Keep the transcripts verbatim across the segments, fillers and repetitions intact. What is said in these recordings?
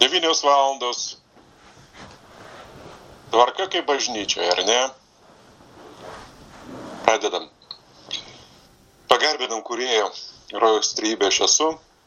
Devynios valandos. Tvarka kaip bažnyčioje, ar ne? Pradedam. Pagarbinam kūrėjo, rojaus trybė aš esu.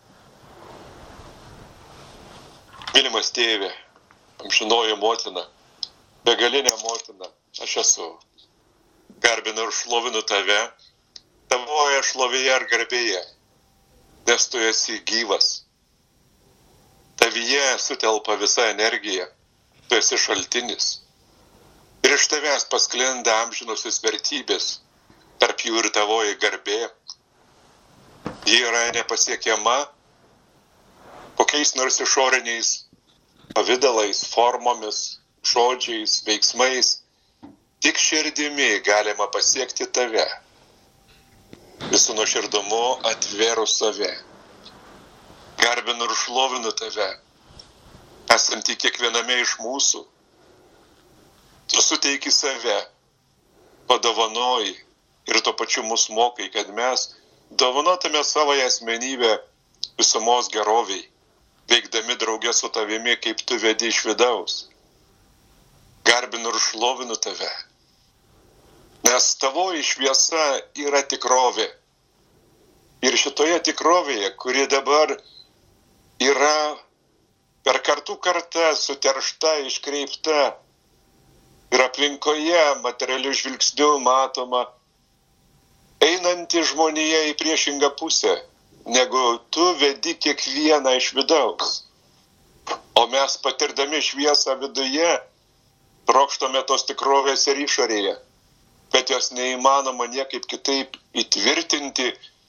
Mylimas tėvė, amžinoji motina, begalinė motina, aš esu. Garbinu ir šlovinu tave, tavoje šlovėje ir garbėje, nes tu esi gyvas. Tavyje sutelpa visa energija, tu esi šaltinis. Ir iš tavęs pasklinda amžinusios vertybės, tarp jų ir tavoji garbė. Ji yra nepasiekiama kokiais nors išoriniais pavidalais, formomis, žodžiais, veiksmais. Tik širdimi galima pasiekti tave, visų nuoširdumu atvėrus save. Garbinu ir šlovinu tave, esantį kiekviename iš mūsų. Tu suteiki save, padovanoji ir tuo pačiu mus mokai, kad mes dovanotume savo asmenybę visumos geroviai, veikdami draugė su tavimi, kaip tu vedi iš vidaus. Garbinu ir šlovinu tave, nes tavoji šviesa yra tikrovė. Ir šitoje tikrovėje, kuri dabar yra per kartų kartą suteršta, iškreipta ir aplinkoje materialių žvilgsnių matoma, einanti žmonija į priešingą pusę, negu tu vedi kiekvieną iš vidaus. O mes patirdami šviesą viduje, trokštame tos tikrovės ir išorėje, bet jos neįmanoma niekaip kitaip įtvirtinti,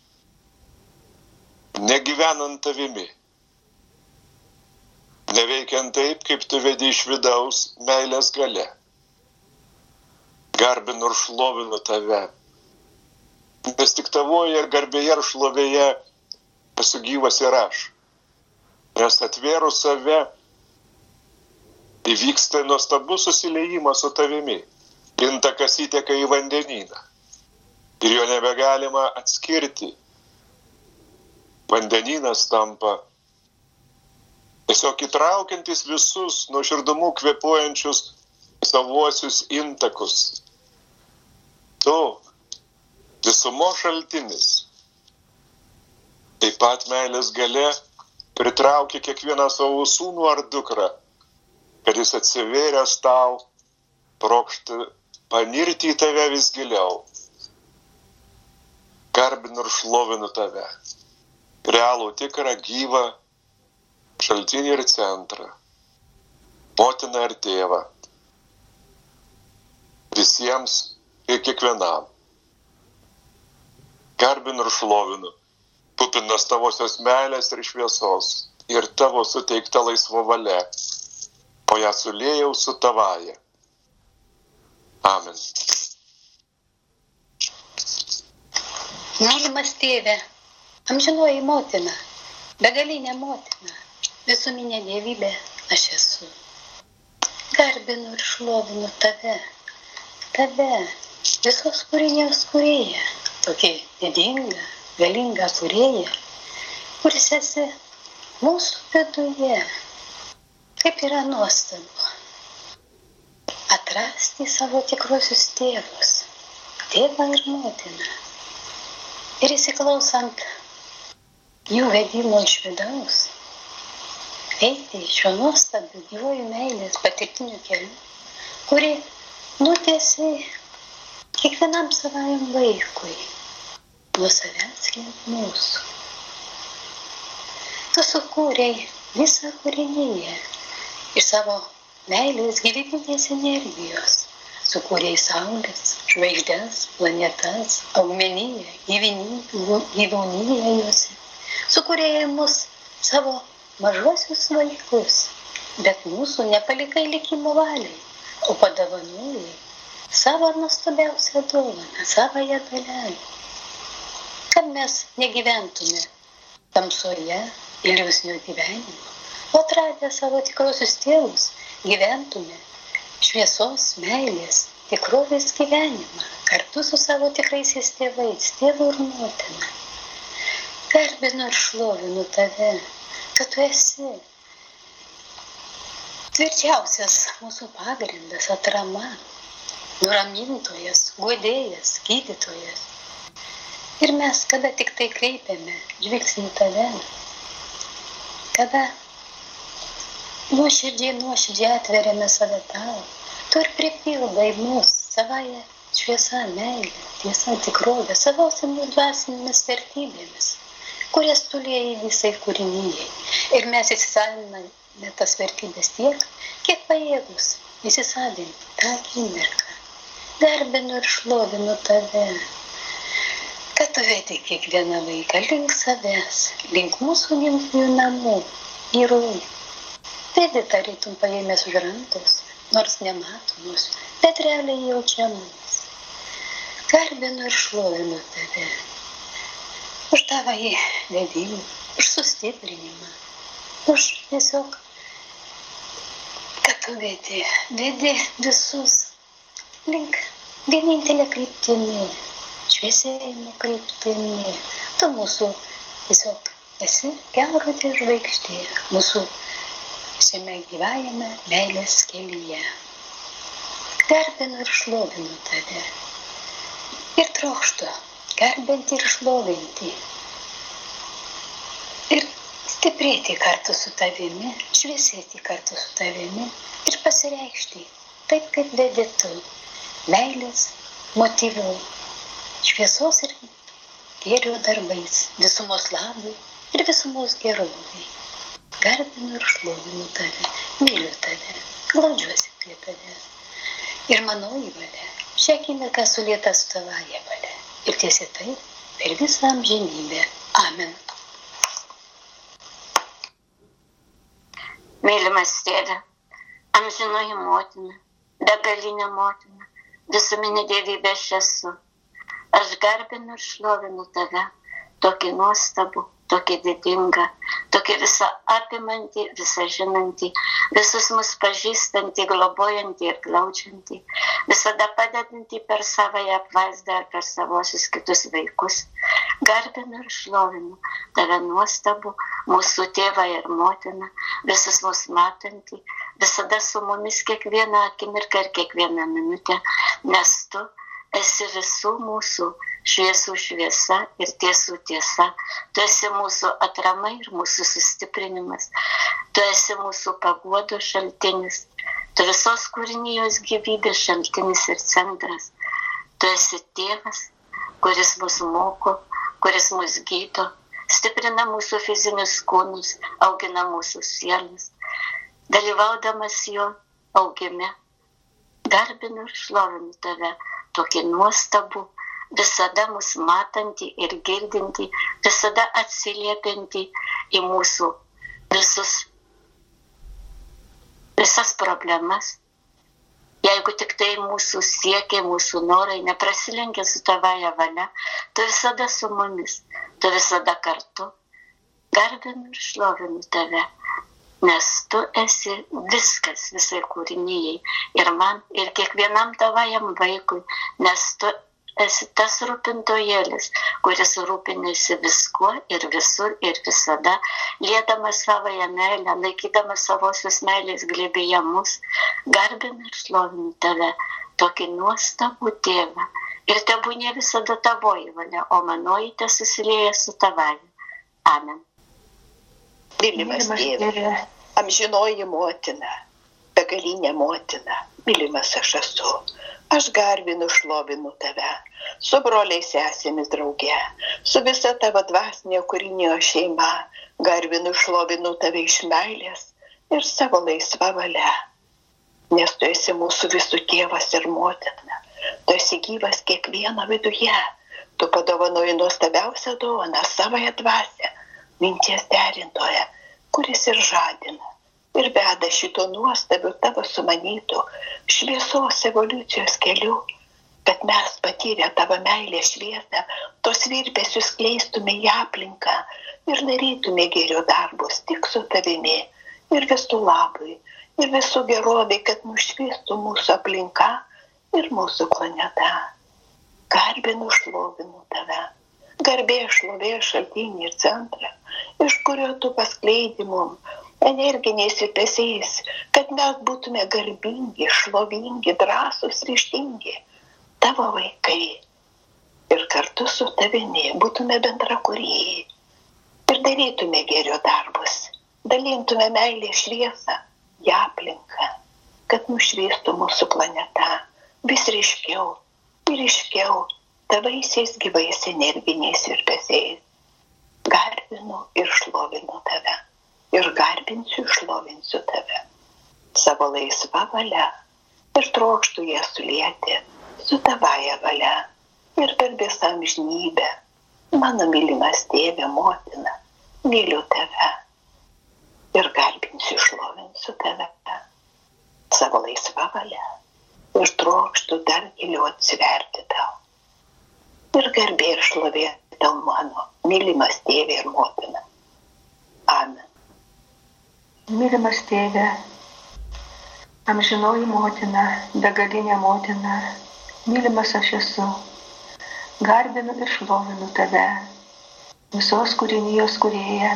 negyvenant tavimi. Neveikiant taip, kaip tu vedi iš vidaus meilės galia. Garbinu ir šlovinu tave, nes tik tavoje ir garbėje ir šlovėje esu gyvas ir aš. Nes atvėrus save įvyksta nuostabus susiliejimas su tavimi. Intakas įteka į vandenyną ir jo nebegalima atskirti. Vandenynas tampa tiesiog įtraukiantis visus nuoširdumu kvėpuojančius savuosius intakus. Tu, visumo šaltinis, taip pat meilės galia pritraukia kiekvieną savo sūnų ar dukrą, kad jis atsivėręs tau trokšta panirti į tave vis giliau. Garbinu ir šlovinu tave, realų tikrą gyvą šaltinį ir centrą, motiną ir tėvą, visiems ir kiekvienam. Garbinu ir šlovinu, kupinas tavosios meilės ir šviesos ir tavo suteikta laisva valia, o ją suliejau su tavaja. Amen. Mylimas tėve, amžinoji motina, begalinė motina, visuminė dievybė aš esu. Garbinu ir šlovinu tave, tave, visos kūrinijos kūrėja, tokia didinga, galinga kūrėja, kuris esi mūsų viduje. Kaip yra nuostabu atrasti savo tikrosius tėvus, tėvą ir motiną. Ir įsiklausant jų vedimo iš vidaus, eiti šiuo nuostabiu gyvojų meilės patirtiniu keliu, kurį nutiesi kiekvienam savajam vaikui, nuo savęs link mūsų. Tu sukūrei visą kūriniją iš savo meilės gyvybinės energijos. Sukūrei saulės, žvaigždes, planetas, augmeniją, gyvūniją juose. Sukūrei mus savo mažuosius vaikus, bet mūsų nepalikai likimo valiai, o padovanojai savo nuostabiausią dovaną, savąją dalelę. Kad mes negyventume tamsoje, iliuzinio gyvenimo, o atradę savo tikrosius tėvus, gyventume šviesos, meilės, tikrovės gyvenimą, kartu su savo tikraisiais tėvais, tėvu ir motina. Garbinu ir šlovinu tave, kad tu esi tvirčiausias mūsų pagrindas, atrama, nuramintojas, guodėjas, gydytojas. Ir mes, kada tik tai kreipiame žvilgsnį į tave, kada nuoširdžiai, nuoširdžiai atveriame save tau, tu ir pripildai mus savąją šviesą, meilę, tiesą, tikrovę, savosiamis dvasinėmis vertybėmis, kurias tu lieji visai kūrinyjei. Ir mes įsisaviname tas vertybės tiek, kiek pajėgus įsisavinti tą akimirką. Garbinu ir šlovinu tave, kad tu vedi kiekvieną vaiką link savęs, link mūsų gimtųjų namų, į rojų. Vedi tarytum paėmęs už rankos, nors nematomos, bet realiai jaučiamos. Garbinu ir šlovinu tave už tavąjį vedimą, už sustiprinimą, už tiesiog, kad tu vedi, vedi visus link vienintelė kryptimi, šviesėjimo kryptimi. Tu mūsų tiesiog esi kelrodė žvaigždė, mūsų šiame gyvajame meilės kelyje. Garbinu ir šlovinu tave. Ir trokštu garbinti ir šlovinti. Ir stiprėti kartu su tavimi, šviesėti kartu su tavimi ir pasireikšti taip, kaip vedi tu. Meilės, motyvų, šviesos ir gėrio darbais, visumos labui ir visumos gerovai. Garbinu ir šlovinu tave, myliu tave, glaudžiuosi prie tave. Ir manoji valia, šią akimirką sulieta su tavąja valia. Ir tiesiai taip per visą amžinybę. Amen. Mylimas tėve, amžinoji motina, begalinė motina, visuminė dievybė aš esu. Aš garbinu ir šlovinu tave, tokį nuostabų, tokį didingą, tokį visą apimantį, visą žinantį, visus mus pažįstantį, globojantį ir glaudžiantį, visada padedantį per savąją apvaizdą ir per savosius kitus vaikus. Garbinu ir šlovinu tave nuostabų, mūsų tėvą ir motiną, visus mus matantį, visada su mumis kiekvieną akimirką ir kiekvieną minutę, nes tu esi visų mūsų šviesų šviesa ir tiesų tiesa. Tu esi mūsų atrama ir mūsų sustiprinimas. Tu esi mūsų paguodo šaltinis. Tu visos kūrinijos gyvybės šaltinis ir centras. Tu esi tėvas, kuris mus moko, kuris mus gydo, stiprina mūsų fizinius kūnus, augina mūsų sielas. Dalyvaudamas jo augime, garbinu ir šlovinu tave, tokį nuostabų, visada mus matantį ir girdintį, visada atsiliepiantį į mūsų visus, visas problemas. Jeigu tik tai mūsų siekiai, mūsų norai neprasilenkia su tavąja valia, tu visada su mumis, tu visada kartu. Garbinu ir šlovinu tave, nes tu esi viskas visai kūrinijai ir man, ir kiekvienam tavajam vaikui, nes tu esi tas rūpintojėlis, kuris rūpinasi viskuo ir visur ir visada, liedamas savąją meilę, laikydamas savosios meilės glėbyje mus. Garbinu ir šlovinu tave, tokį nuostabų tėvą. Ir tebūnie visada tavoji valia, o manoji tesusilieja su tavąja. Amen. Mylimas tėve, amžinoji motina, begalinė motina, mylimas aš esu. Aš garbinu, šlovinu tave, su broliais sesėmis drauge, su visa tavo dvasinė kūrinio šeima, garbinu, šlovinu tave iš meilės ir savo laisvą valią. Nes tu esi mūsų visų tėvas ir motina, tu esi gyvas kiekvieno viduje, tu padovanoji nuostabiausią dovaną, savąją dvasią, minties derintoje, kuris ir žadina, ir veda šito nuostabių tavo sumanytų šviesos evoliucijos keliu, kad mes patyrę tavo meilę šviesą, tos virpesius skleistume į aplinką ir darytume gėrio darbus tik su tavimi ir visų labui, ir visų gerovai, kad nušviestų mūsų aplinka ir mūsų planeta. Garbinu, šlovinu tave. Garbė, šlovė, šaltinį ir centrą, iš kurio tu paskleidi mum energiniais virpesiais, kad mes būtume garbingi, šlovingi, drąsūs, ryžtingi, tavo vaikai. Ir kartu su tavimi būtume bendrakūrėjai ir darytume gėrio darbus, dalintume meilę šviesą, ją aplinką, kad nušviestų mūsų planeta vis ryškiau ir ryškiau tavaisiais gyvais energiniais virpesiais. Garbinu ir šlovinu tave. Ir garbinsiu, šlovinsiu tave. Savo laisvą valią ir trokštų ją sulieti su tavaja valia ir per visą amžinybę. Mano mylimas tėve, motina, myliu tave ir garbinsiu, šlovinsiu tave. Savo laisvą valią ir trokštų dar giliau atsiverti tau. Ir garbė ir šlovė tau, mano mylimas tėve ir motina. Amen. Mylimas tėve, amžinoji motina, begalinė motina, mylimas aš esu, garbinu ir šlovinu tave, visos kūrinijos kūrėja,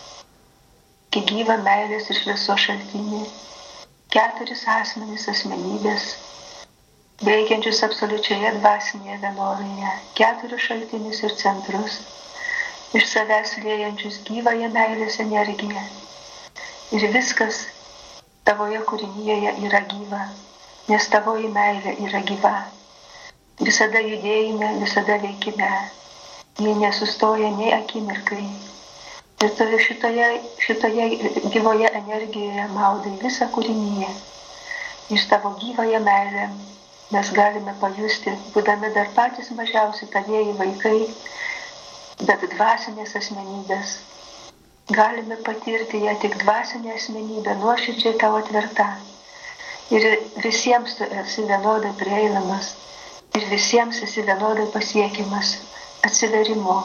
kiek gyva meilės ir šviesos šaltinį, keturis asmenys asmenybės, veikiančius absoliučioje dvasinėje vienovėje, keturis šaltinius ir centrus, iš savęs liejančius gyvąją meilės energiją. Ir viskas tavoje kūrinyje yra gyva, nes tavoji meilė yra gyva. Visada judėjime, visada veikime, jie nesustoja nei akimirkai. Ir tave šitoje, šitoje gyvoje energijoje maudai visą kūrinyje. Iš tavo gyvąją meilę mes galime pajusti, būdami dar patys mažiausi tavieji vaikai, bet dvasinės asmenybės. Galime patirti ją tik dvasinę asmenybę, nuoširdžiai tau atverta. Ir visiems tu esi vienodai prieinamas. Ir visiems esi vienodai pasiekiamas atsiverimu.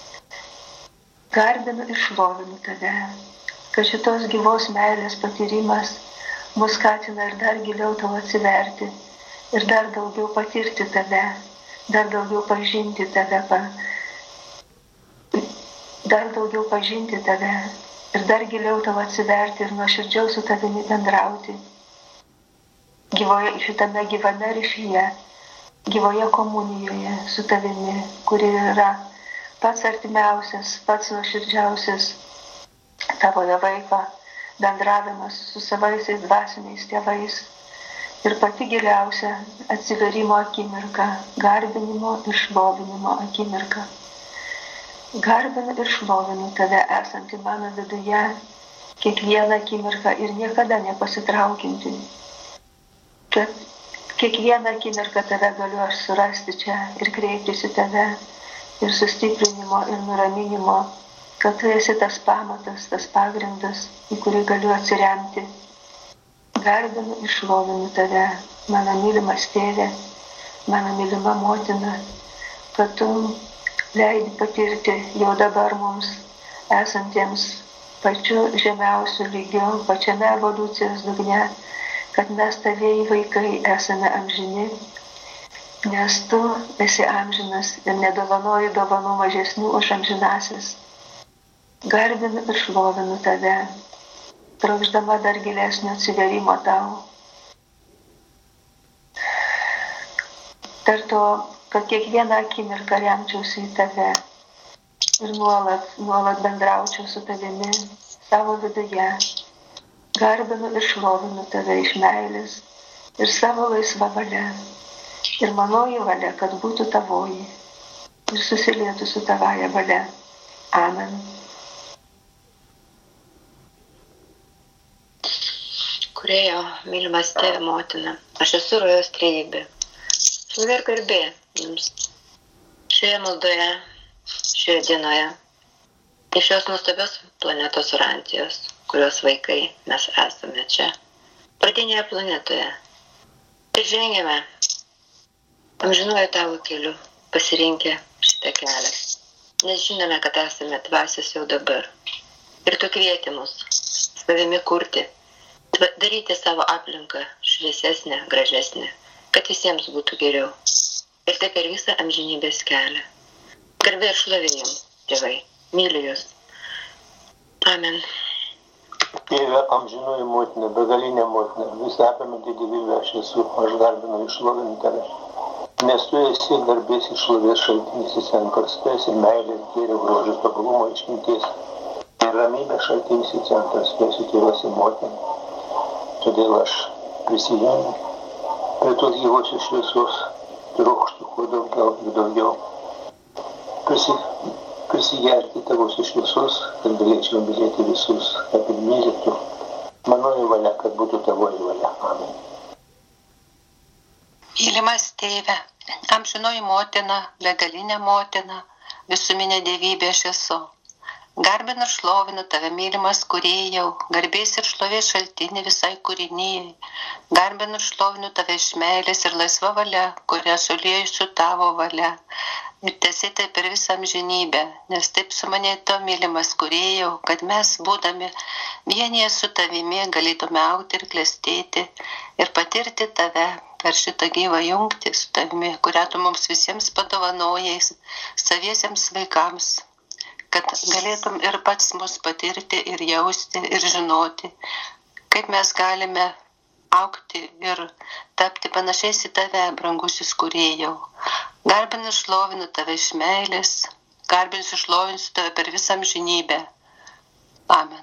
Garbinu ir šlovinu tave, kad šitos gyvos meilės patyrimas mus skatina ir dar giliau tau atsiverti. Ir dar daugiau patirti tave, dar daugiau pažinti tave. Dar daugiau pažinti tave ir dar giliau tau atsiverti ir nuoširdžiau su tavimi bendrauti. Gyvoje, šitame gyvame ryšyje, gyvoje komunijoje su tavimi, kuri yra pats artimiausias, pats nuoširdžiausias tavoje vaiko bendravimas su savaisiais dvasiniais tėvais ir pati giliausia atsiverimo akimirka, garbinimo ir šlovinimo akimirka. Garbinu ir šlovinu tave esantį mano viduje kiekvieną akimirką ir niekada nepasitraukinti. Kad kiekvieną akimirką tave galiu aš surasti čia ir kreiptis į tave ir sustiprinimo ir nuraminimo, kad tu esi tas pamatas, tas pagrindas, į kurį galiu atsiremti. Garbinu ir šlovinu tave, mano mylimas tėve, mano mylima motina, kad tu leidi patirti jau dabar mums esantiems pačiu žemiausiu lygiu, pačiame evoliucijos dugne, kad mes tavieji vaikai esame amžini, nes tu esi amžinas ir nedovanoji dovanų mažesnių už amžinasis. Garbinu ir šlovinu tave, trokšdama dar gilesnio atsiverimo tau. Dar to, kad kiekvieną akimirką remčiausi į tave ir nuolat, nuolat bendraučiau su tavimi savo viduje. Garbinu ir šlovinu tave iš meilės ir savo laisvą valią. Ir manoji valia, kad būtų tavoji ir susilietų su tavaja valia. Amen. Kūrėjo, mylimas tėve motina, aš esu rojos trejybė. Šlovė ir garbė jums šioje maldoje, šioje dienoje, iš šios nuostabios planetos Urantijos, kurios vaikai mes esame čia, pradinėje planetoje. Ir žengėme amžinuoju tavo keliu, pasirinkę šitą kelią, nes žinome, kad esame dvasios jau dabar. Ir tu kvieti mus savimi kurti, daryti savo aplinką šviesesnę, gražesnę, kad visiems būtų geriau. Ir tai per visą amžinybės kelią. Garbė ir šlovė jums, tėvai, myliu jūs. Amen. Tėve, amžinoji motina, begalinė motina, visą apimantį gyvybę aš esu, aš garbinu išlovinu tave. Nes tu esi garbės išlovės šaltinis, esi karstės ir meilės, gėrio, grožio, tobulumo, išminties. Ir ramybės šaltinis į centras, tu esi tėvas ir motina. Todėl aš prisijungiu prie tos gyvosios šviesos, trokštų kuo daugiau ir daugiau. Prisi, prisigerti tavosios šviesos, kad galėčiau mylėti visus, kad ir mylėtų manoji valia, kad būtų tavoji valia. Amen. Mylimas tėve, amžinoji motina, begalinė motina, visuminė dievybė aš esu. Garbinu ir šlovinu tave, mylimas kūrėjau, garbės ir šlovės šaltinį visai kūrinijai. Garbinu ir šlovinu tave iš meilės ir laisva valia, kurią sulieju su tavo valia. Ir tiesiai tai per visą amžinybę, nes taip sumanėto, mylimas kūrėjau, kad mes, būdami vienyje su tavimi, galėtume augti ir klestėti ir patirti tave per šitą gyvą jungtį su tavimi, kurią tu mums visiems padovanojai, saviesiems vaikams, kad galėtum ir pats mus patirti ir jausti ir žinoti, kaip mes galime augti ir tapti panašiais į tave, brangusis kūrėjau. Garbinu ir šlovinu tave iš meilės, garbinu ir šlovinsiu tave per visą amžinybę. Amen.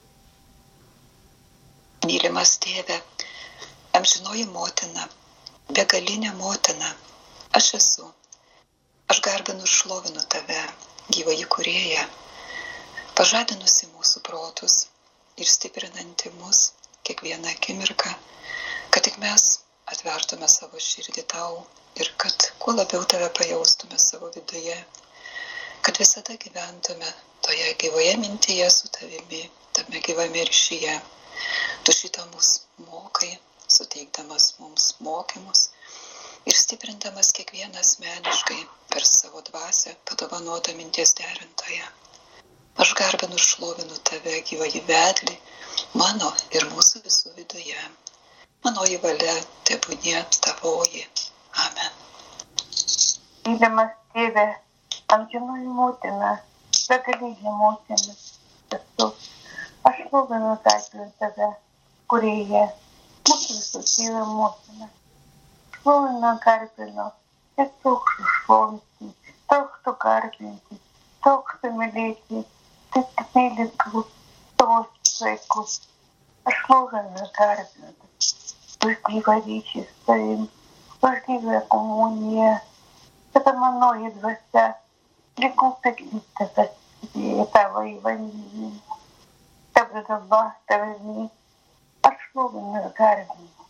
Mylimas tėve, amžinoji motina, begalinė motina, aš esu. Aš garbinu ir šlovinu tave, gyvąjį kūrėją, pažadinusi mūsų protus ir stiprinanti mus kiekvieną akimirką, kad tik mes atvertume savo širdį tau ir kad kuo labiau tave pajaustume savo viduje, kad visada gyventume toje gyvoje mintyje su tavimi, tame gyvame ryšyje. Tu šitą mus mokai, suteikdamas mums mokymus ir stiprindamas kiekvieną asmeniškai per savo dvasią padovanotą minties derintoje. Aš garbinu ir šlovinu tave, gyvąjį vedlį, mano ir mūsų visų viduje. Manoji valia tebūnie tavoji. Amen. Mylimas tėve, amžinoji motina, begalinė motina, esu. Aš šlovinu garbinu tave, kūrėja, mūsų visų tėvė motina. Šlovinu garbinu ir trokštu šlovinti, trokštu garbinti, trokštu mylėti, taip kaip myli tavo vaikus. Aš šlovinu garbinu už gyvą ryšį su tavim, už gyvą komuniją, kad manoji dvasia likau sakytas į tavo evangelį, tapdama tavimi, aš šlovinu ir garbinu.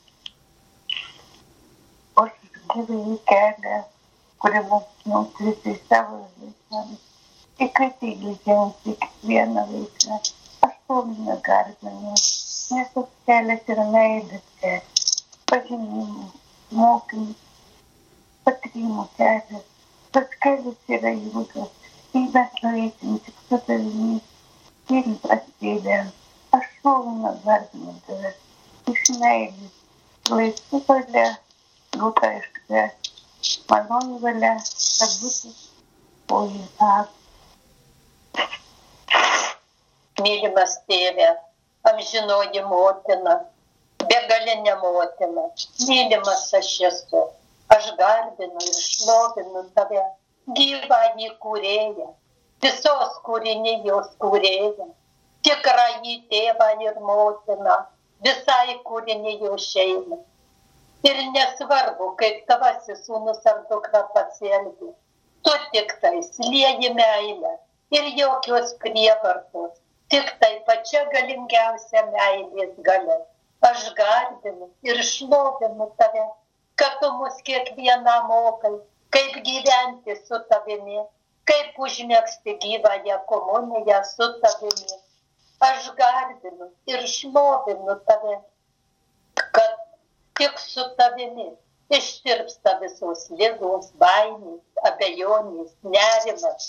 Už gyvąjį kelią, kurį mums nutvisai savo veiksmams, įkaitingai žengti kiekvieną veiksmą, aš šlovinu ir garbinu, nes tas kelias yra meilės kelias. Pažinimų, mokymų, patyrimo kelias. Tas kelias yra ilgas. Jei mes nueisim tik su tavimi, mylimas tėve, aš šlovinu garbinu tave. Iš meilės, laisva valia, gauta iš tavęs. Manoji valia, kad būtų poji ak. Mylimas tėve, amžinoji motina, begalinė motina, mylimas aš esu, aš garbinu ir šlovinu tave, gyvąjį kūrėją, visos kūrinijos kūrėją, tikrąjį tėvą ir motiną, visai kūrinijos šeimai. Ir nesvarbu, kaip tavasis sūnus ar dukra pasielgia, tu tik tai slieji meilę ir jokios prievartos, tik tai pačia galingiausia meilės galia. Aš garbinu ir šlovinu tave, kad tu mus kiekvieną mokai, kaip gyventi su tavimi, kaip užmegzti gyvąją komuniją su tavimi. Aš garbinu ir šlovinu tave, kad tik su tavimi ištirpsta visos ligos, baimės, abejonės, nerimas,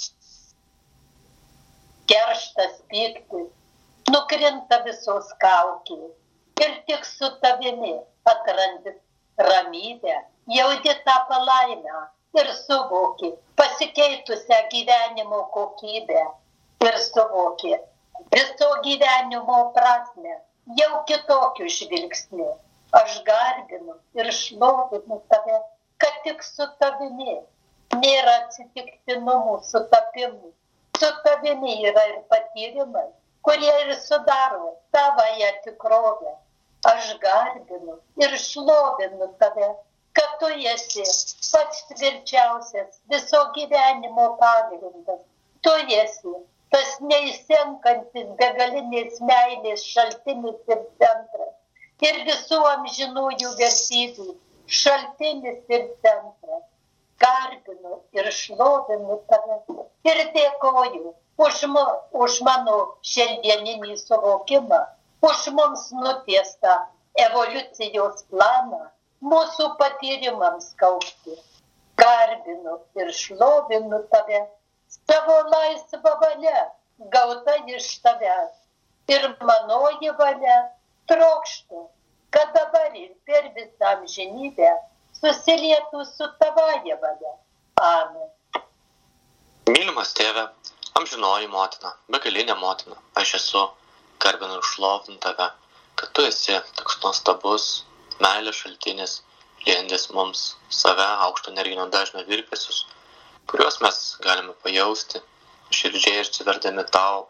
kerštas, pyktis, nukrinta visos kaukės. Ir tik su tavimi atrandi ramybę, jauti tą palaimę ir suvoki pasikeitusią gyvenimo kokybę ir suvoki viso gyvenimo prasme, jau kitokiu žvilgsniu. Aš garbinu ir šlovinu tave, kad tik su tavimi nėra atsitiktinumų sutapimų. Su tavimi yra ir patyrimai, kurie ir sudaro tavąją tikrovę. Aš garbinu ir šlovinu tave, kad tu esi pats tvirčiausias viso gyvenimo pagrindas. Tu esi tas neįsenkantis begalinės meilės šaltinis ir centras. Ir visų amžinųjų vertybių šaltinis ir centras. Garbinu ir šlovinu tave ir dėkoju už, mu, už mano šiandieninį suvokimą, už mums nutiestą evoliucijos planą, mūsų patyrimams kaupti. Garbinu ir šlovinu tave savo laisvą valią, gauta iš tavęs. Ir manoji valia trokštų, kad dabar ir per visą amžinybę susilietų su tavaja valia. Amen. Mylimas tėve, amžinoji motina, begalinė motina, aš esu, garbinu ir šlovinu tave, kad tu esi toks nuostabus, meilės šaltinis, liejantys mums save, aukšto energinio dažnio virpesius, kuriuos mes galime pajausti, širdžiai atsiverdami tau,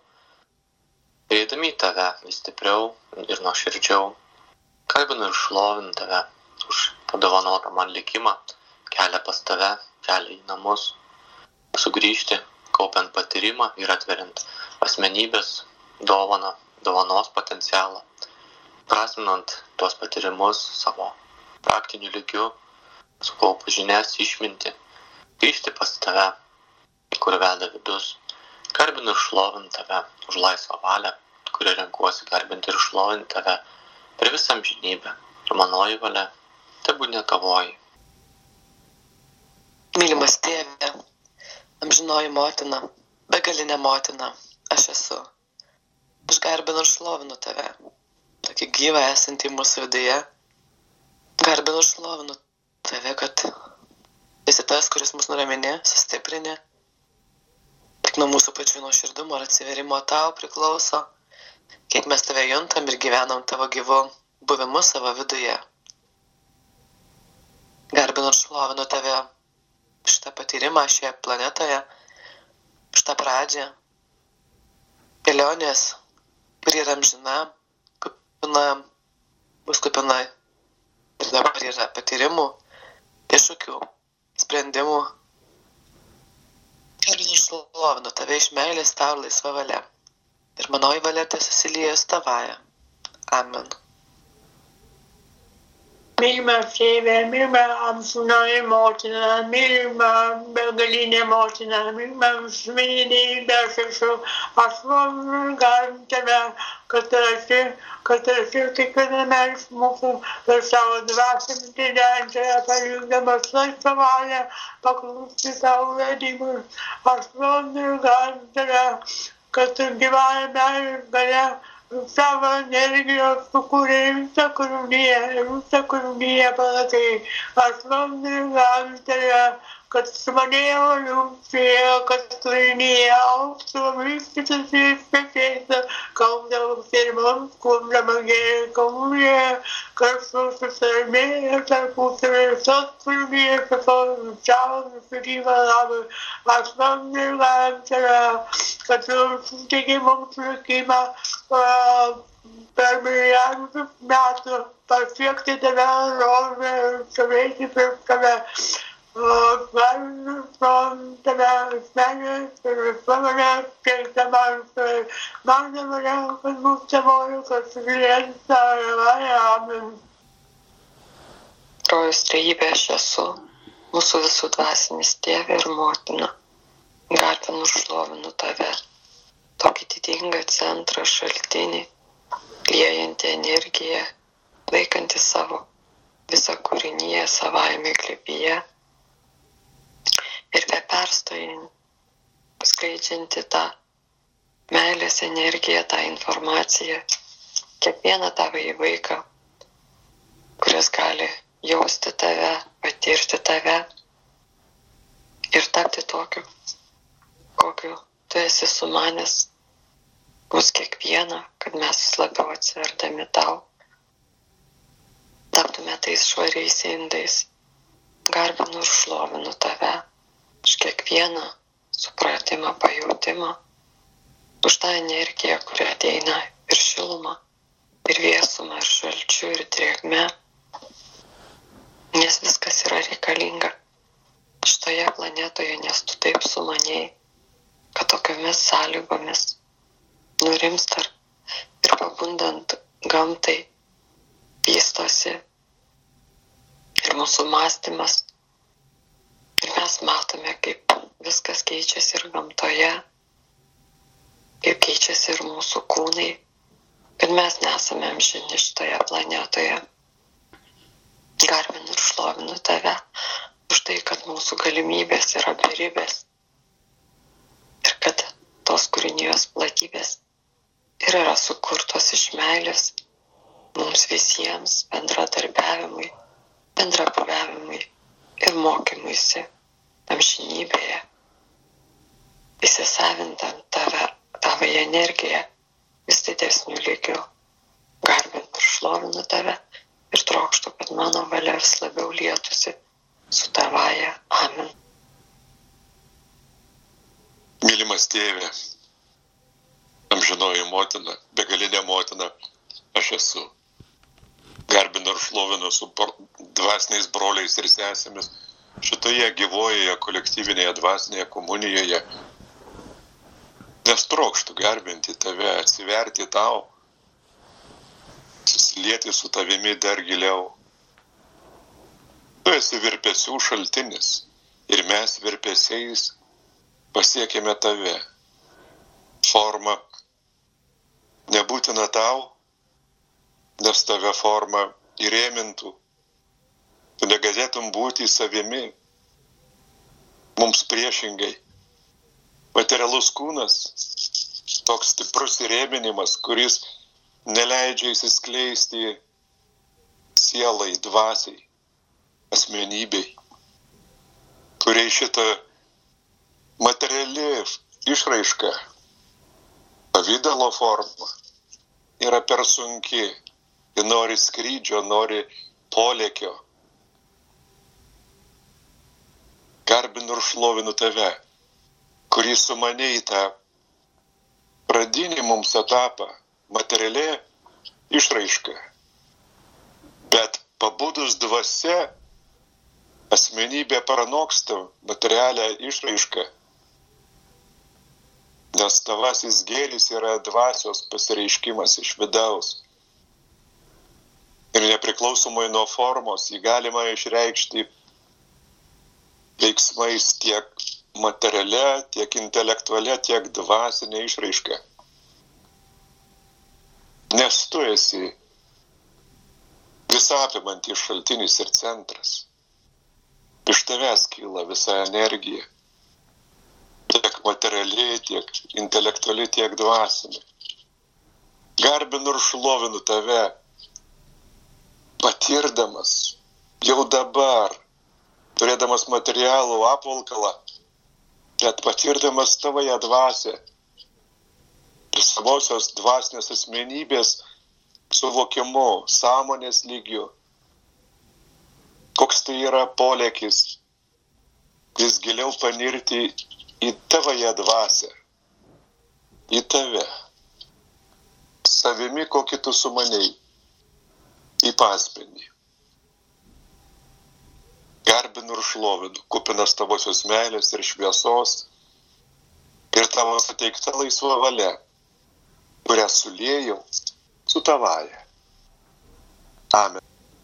eidami į tave vis stipriau ir nuoširdžiau. Kalbinu ir šlovinu tave už padovanotą man likimą, kelią pas tave, kelią į namus, sugrįžti, kaupiant patyrimą ir atveriant asmenybės dovaną, dovanos potencialą, prasminant tuos patyrimus savo praktiniu lygiu, sukaupus žinias, išminti, grįžti pas tave, kur veda vidus. Garbinu ir šlovinu tave už laisvą valią, kurią renkuosi garbinti ir šlovinti tave per visą amžinybę. Ir manoji valia, tebūnie tavoji. Mylimas tėve, amžinoji motina, begalinė motina, aš esu. Aš garbinu ir šlovinu tave, tokį gyvą esantį mūsų viduje. Garbinu ir šlovinu tave, kad esi tas, kuris mus nuraminė, sustiprinė. Tik nuo mūsų pačių nuoširdumo ir atsiverimo tau priklauso, kiek mes tave juntam ir gyvenam tavo gyvu buvimu savo viduje. Garbinu ir šlovinu tave šitą patyrimą šioje planetoje, šitą pradžią, kelionės, kuri yra amžina, kupina, bus kupina ir dabar yra patyrimų, iššūkių, sprendimų. Garbinu ir šlovinu tave iš meilės tau laisva valia. Ir manoji valia te susilieja su tavaja. Amen. Mylimas tėve, mylima amžinoji motina, mylima begalinė motina, mylima asmenybė aš esu, aš šlovinu ir garbinu tave, kad esi, kad esi kiekviename iš mūsų per savo dvasią gyventoją, palikdamas laisvą valią, paklusti tavo vedimui. Aš šlovinu ir garbinu tave, kad gyvename ir galia savo energijos sukūrė visą kūriniją, visą kūriniją palatai. Aš šlovinu ir garbinu tave, kad sumanėjo evoliucija, kad kūriniją aukštų vystytus ir spėkėsi, kaupdavus ir mums, kūrdama gėrį kaulė, kartu su savimi ir tarpusavį visos kūrinijas, visos čiaus ir gyvą labą. Aš šlovinu ir garbinu tave, kad tu suteikei mums likimą per milijardus metų pasiekti tave, rožę ir stovėti prieš tave. Garbinu tave asmenės ir visuomenę, teikdama mano valia, kad bus tavoji, kad susilietų savo valia. Amen. Trojus trejybė aš esu, mūsų visų dvasinis tėvė ir motina. Garbinu ir šlovinu tave, tokį didingą centrą, šaltinį, liejantį energiją, laikantį savo visą kūriniją savaime glėbyje. Ir be perstojant, skleidžianti tą meilės energiją, tą informaciją, kiekvieną tavąjį vaiką, kuris gali jausti tave, patirti tave ir tapti tokiu, kokiu tu esi sumanęs mus kiekvieną, kad mes vis labiau atsiverdami tau, taptume tais švariais indais. Garbinu ir šlovinu tave už kiekvieną supratimą, pajautimą, už tą energiją, kuri ateina ir šilumą, ir viesumą, ir šalčiu, ir drėgme, nes viskas yra reikalinga šitoje planetoje, nes tu taip sumanėjai, kad tokiomis sąlygomis nurimstar ir pabundant gamtai vystosi ir mūsų mąstymas. Ir mes matome, kaip viskas keičiasi ir gamtoje, kaip keičiasi ir mūsų kūnai, kad mes nesame amžini šitoje planetoje. Garbinu ir šlovinu tave už tai, kad mūsų galimybės yra beribės ir kad tos kūrinijos platybės ir yra sukurtos iš meilės mums visiems bendradarbiavimui, bendrabuvimui ir mokymuisi amžinybėje, įsisavintant tave, tavo energiją vis didesnių lygių. Garbinu ir šlovinu tave ir trokštu, kad mano valia vis labiau lietusi su tavaja. Amen. Mylimas tėve, amžinoji motina, begalinė motina, aš esu. Garbinu ir šlovinu su dvasiniais broliais ir sesėmis šitoje gyvojoje kolektyvinėje dvasinėje komunijoje. Nes trokštų garbinti tave, atsiverti tau, susilieti su tavimi dar giliau. Tu esi virpesių šaltinis ir mes virpesiais pasiekėme tave. Forma nebūtina tau, nes tave forma įrėmintų. Tu negalėtum būti savimi. Mums priešingai. Materialus kūnas, toks stiprus įrėminimas, kuris neleidžia įsiskleisti sielai, dvasiai, asmenybei, kuriai šita materiali išraiška, pavidalo forma yra per sunki. Ji nori skrydžio, nori polėkio. Garbinu ir šlovinu tave, kurį sumanei tą pradinį mums etapą, materialią išraišką. Bet pabudus dvasia, asmenybė pranoksta materialią išraišką, nes tavasis gėris yra dvasios pasireiškimas iš vidaus. Ir nepriklausomai nuo formos jį galima išreikšti veiksmais tiek materialia, tiek intelektualia, tiek dvasinė išraiška. Nes tu esi visapimantis šaltinis ir centras. Iš tavęs kyla visa energija. Tiek materialiai, tiek intelektualiai, tiek dvasinė. Garbinu ir šlovinu tave, patirdamas jau dabar, turėdamas materialų apvalkalą, bet patirdamas tavoje dvasią ir savosios dvasinės asmenybės suvokimu, sąmonės lygiu, koks tai yra polėkis vis giliau panirti į tavoje dvasią, į tave, savimi, kokį tu sumanei, į paspenį. Garbinu ir šlovinu, kupinas tavosios meilės ir šviesos ir tavo suteikta laisva valia, kurią suliejau su tavaja. Amen.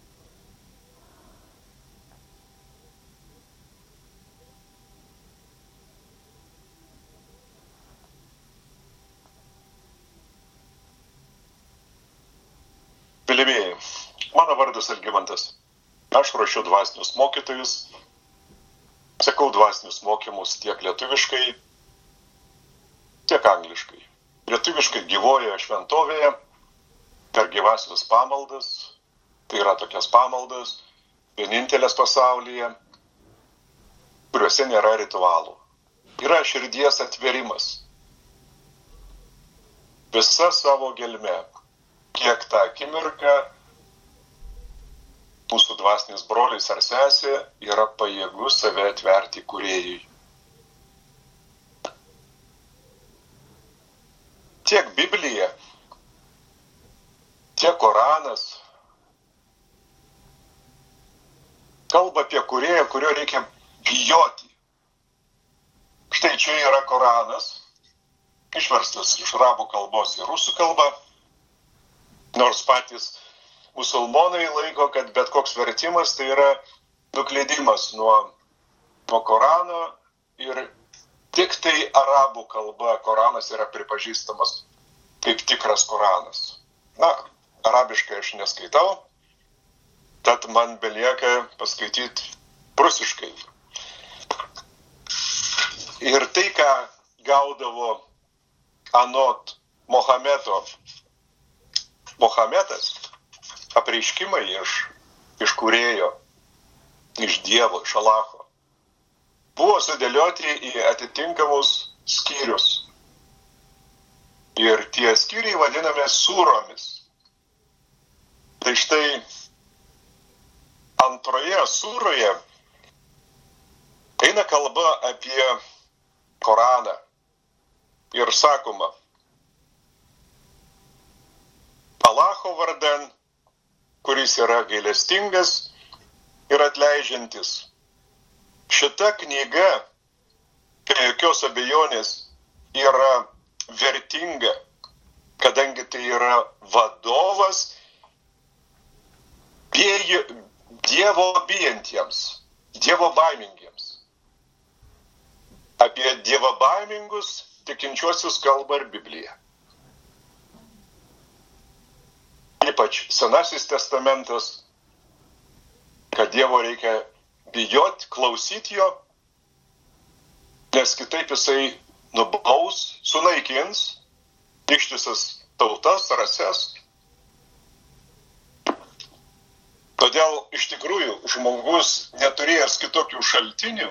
Mylimieji, mano vardas Algimantas. Aš ruošiu dvasinius mokytojus, sakau dvasinius mokymus tiek lietuviškai, tiek angliškai. Lietuviškai gyvojoje šventovėje per gyvasias pamaldas, tai yra tokias pamaldas, vienintelės pasaulyje, kuriuose nėra ritualų. Yra širdies atverimas. visa savo gelme, kiek tą akimirką mūsų dvasinis brolis ar sesė yra pajėgus save atverti kūrėjui. Tiek Biblija, tiek Koranas kalba apie kūrėją, kurio reikia bijoti. Štai čia yra Koranas, išverstas iš arabų kalbos į rusų kalbą, nors patys musulmonai laiko, kad bet koks vertimas tai yra nuklydimas nuo, nuo Korano ir tik tai arabų kalba Koranas yra pripažįstamas kaip tikras Koranas. Na, arabiškai aš neskaitau, tad man belieka paskaityti prusiškai. Ir tai, ką gaudavo anot Mohamedo, Mohamedas, apreiškimai iš, iš kūrėjo, iš Dievo, iš Alacho, buvo sudėlioti į atitinkamus skyrius. Ir tie skyriai vadinami sūromis. Tai štai antroje sūroje eina kalba apie Koraną. Ir sakoma, Alacho vardan, kuris yra gailestingas ir atleidžiantis. Šita knyga, be jokios abejonės, yra vertinga, kadangi tai yra vadovas Dievo bijantiems, Dievo baimingiems. Apie Dievo baimingus tikinčiuosius kalba ir Biblija. Ypač Senasis testamentas, kad Dievo reikia bijoti, klausyti jo, nes kitaip jisai nubaus, sunaikins ištisas tautas, rases. Todėl iš tikrųjų žmogus neturėjęs kitokių šaltinių,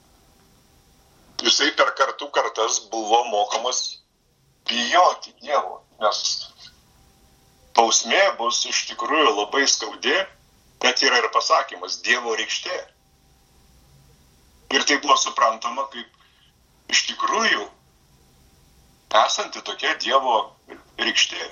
jisai per kartų kartas buvo mokomas bijoti Dievo, nes bausmė bus iš tikrųjų labai skaudi, net yra ir pasakymas Dievo rykštė. Ir tai buvo suprantama kaip iš tikrųjų esanti tokia Dievo rykštė.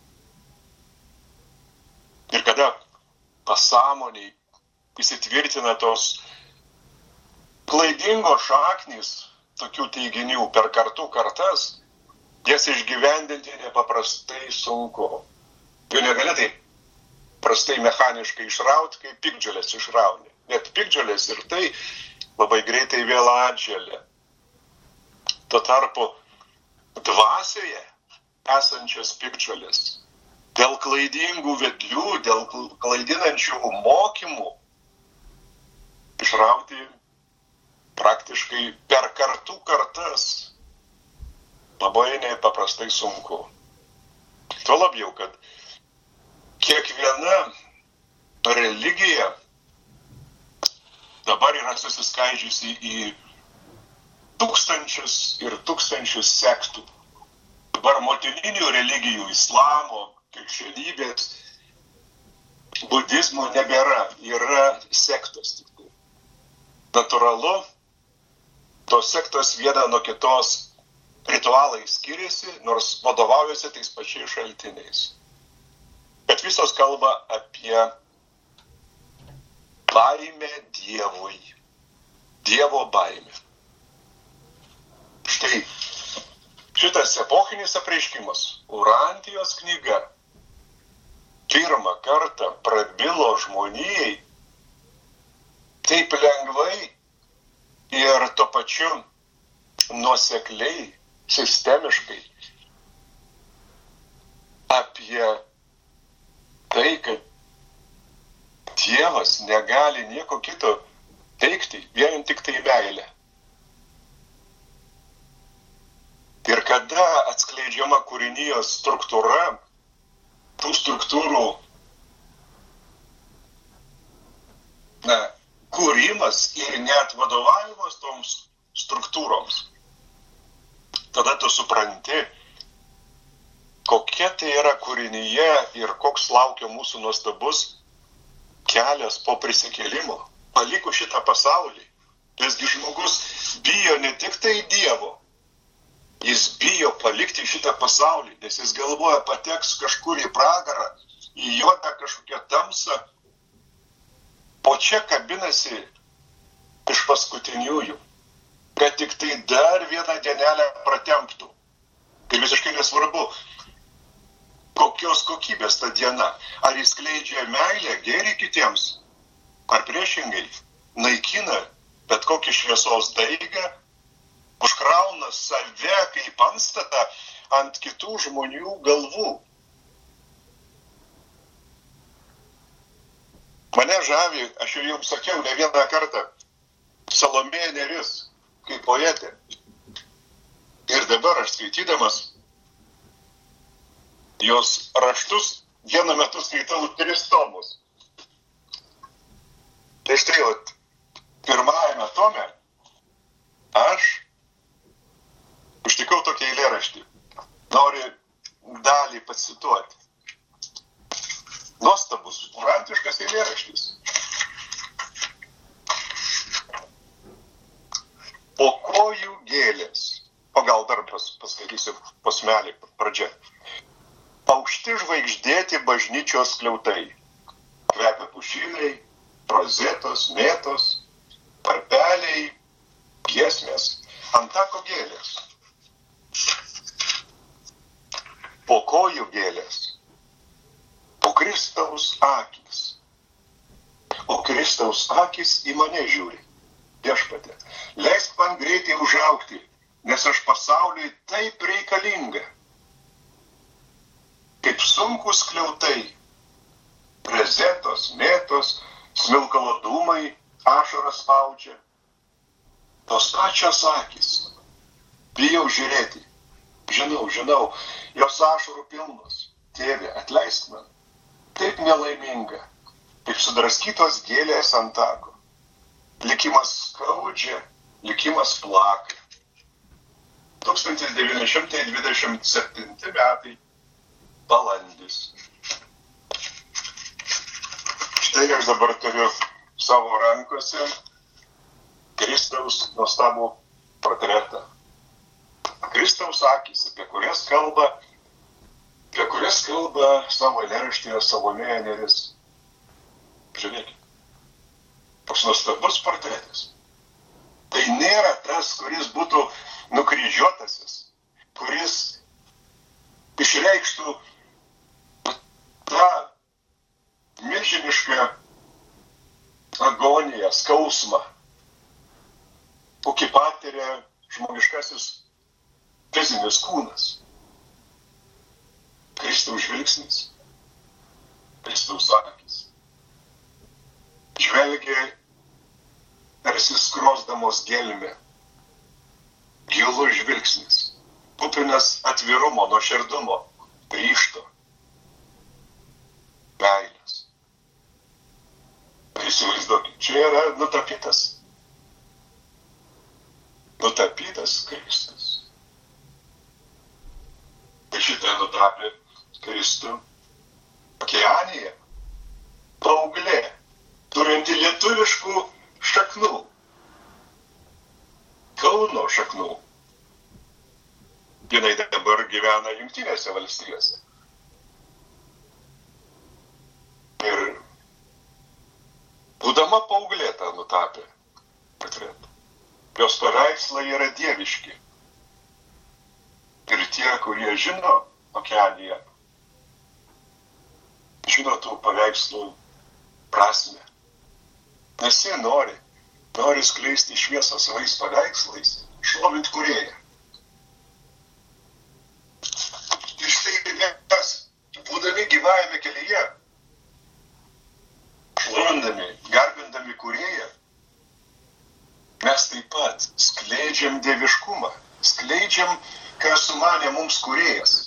Ir kada pasąmoniai įsitvirtina tos klaidingos šaknys tokių teiginių per kartų kartas, jas išgyvendinti nepaprastai sunku. Tu negali taip prastai mechaniškai išrauti, kaip piktžolės išrauni. Net piktžolės ir tai labai greitai vėl atželia. Tuo tarpu dvasioje esančios piktžolės dėl klaidingų vedlių, dėl klaidinančių mokymų išrauti praktiškai per kartų kartas labai nepaprastai sunku. Tuo labiau, kad kiekviena religija dabar yra susiskaidžiusi į tūkstančius ir tūkstančius sektų. Dabar motininių religijų, islamo, krikščionybės, budizmo nebėra, yra sektos tik tai. Natūralu, tos sektos viena nuo kitos ritualai skiriasi, nors vadovaujasi tais pačiais šaltiniais. Bet visos kalba apie baimę Dievui, Dievo baimę. Štai šitas epochinis apreiškimas, Urantijos knyga, pirmą kartą prabilo žmonijai taip lengvai ir tuo pačiu nuosekliai, sistemiškai apie tai, kad Dievas negali nieko kito teikti, vien tik tai meilę. Ir kada atskleidžiama kūrinijos struktūra, tų struktūrų na, kūrimas ir net vadovavimas toms struktūroms, tada tu supranti, kokia tai yra kūrinyje ir koks laukia mūsų nuostabus kelias po prisikėlimo, paliko šitą pasaulį. Nesgi žmogus bijo ne tik tai Dievo, jis bijo palikti šitą pasaulį, nes jis galvoja pateks kažkur į pragarą, į juodą kažkokią tamsą, o čia kabinasi iš paskutiniųjų, kad tik tai dar vieną dienelę pratemptų. Tai visiškai nesvarbu, kokios kokybės ta diena. Ar jis skleidžia meilę, gėrį kitiems, ar priešingai naikina bet kokį šviesos daigą, užkrauna save kaip antstatą ant kitų žmonių galvų. Mane žavi, aš jau jums sakiau ne vieną kartą, Salomėja Nėris, kaip poetė. Ir dabar aš skaitydamas jos raštus, vienu metu skaitau tris tomus. Tai štai, vat, pirmajame tome aš užtikau tokį eilėraštį. Noriu dalį pacituoti. Nuostabus, romantiškas eilėraštis. Po kojų gėlės, o gal dar pas, paskaitysiu posmelį pradžia. Aukšti žvaigždėti bažnyčios skliautai. Kvepia pušynai, rozetos, mėtos, varpeliai, giesmės, ant tako gėlės. Po kojų gėlės. O Kristaus akis. O Kristaus akis į mane žiūri. Viešpatie, leisk man greitai užaugti, nes aš pasauliui taip reikalinga. Kaip sunkus skliautai, rezetos, mėtos, smilkalo dūmai, ašaras spaudžia. Tos pačios akis. Bijau žiūrėti. Žinau, žinau, jos ašarų pilnos. Tėve, atleisk man. Taip nelaiminga, kaip sudraskytos gėlės ant tako. Likimas skaudžia, likimas plaka. tūkstantis devyni šimtai dvidešimt septinti metai, balandis. Štai aš dabar turiu savo rankose Kristaus nuostabų portretą. Kristaus akis, apie kurias kalba, apie kurias kalba savo eilėraštyje Salomėja Nėris. Žiūrėkit, toks nuostabus portretas. Tai nėra tas, kuris būtų nukryžiuotasis, kuris išreikštų tą milžinišką agoniją, skausmą, kokį patiria žmogiškasis fizinis kūnas. Kristaus žvilgsnis, Kristaus akis. Žvelgia tarsi skrosdamos gelmę. Gilus žvilgsnis, kupinas atvirumo, nuoširdumo, ryžto, meilės. Įsivaizduokit, čia yra nutapytas. Nutapytas Kristus. Tai šitą nutapė Kristų Okeanija, paauglė, turinti lietuviškų šaknų, Kauno šaknų. Jinai dabar gyvena Jungtinėse valstijose. Ir būdama paauglė tą nutapė portretą. Jos paveikslai yra dieviški. Ir tie, kurie žino Okeaniją, žino tų paveikslų prasmę. Nes jie nori, nori skleisti šviesą savais paveikslais, šlovint kūrėją. Ir štai mes, būdami gyvajame kelyje, šlovindami, garbindami kūrėją, mes taip pat skleidžiam dieviškumą, skleidžiam, ką sumanė mums kūrėjas.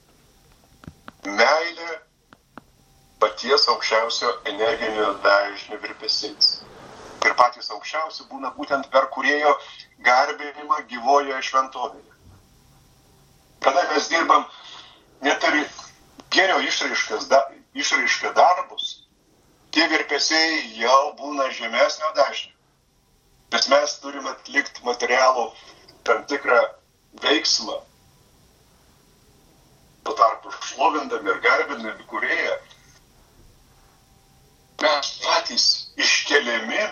Meilė paties aukščiausio energinio dažnio virpesiais. Ir patys aukščiausi būna būtent per kūrėjo garbinimą gyvojoje šventovėje. Kada mes dirbam net ir gėrio išraiškas, da, išraiška darbus, tie virpesiai jau būna žemesnio dažnio. Nes mes turime atlikti materialų tam tikrą veiksmą. Tuo tarpu šlovindami ir garbindami kūrėją, mes patys iškeliami,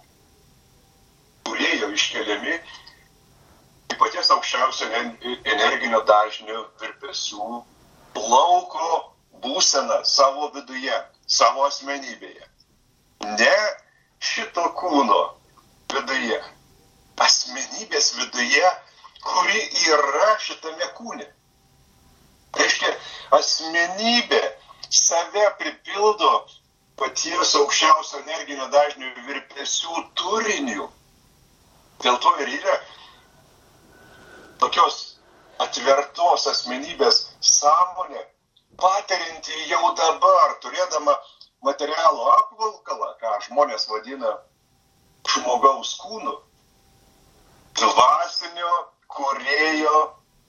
kūrėjo iškeliami į paties aukščiausio energinio dažnio virpesių lauko būseną savo viduje, savo asmenybėje. Ne šito kūno viduje, asmenybės viduje, kuri yra šitame kūne. Reiškia, asmenybė save pripildo paties aukščiausio energinio dažnio virpesių turinių. Dėl to ir yra tokios atvertos asmenybės sąmonė, patirianti jau dabar, turėdama materialų apvalkalą, ką žmonės vadina žmogaus kūnu, dvasinio kūrėjo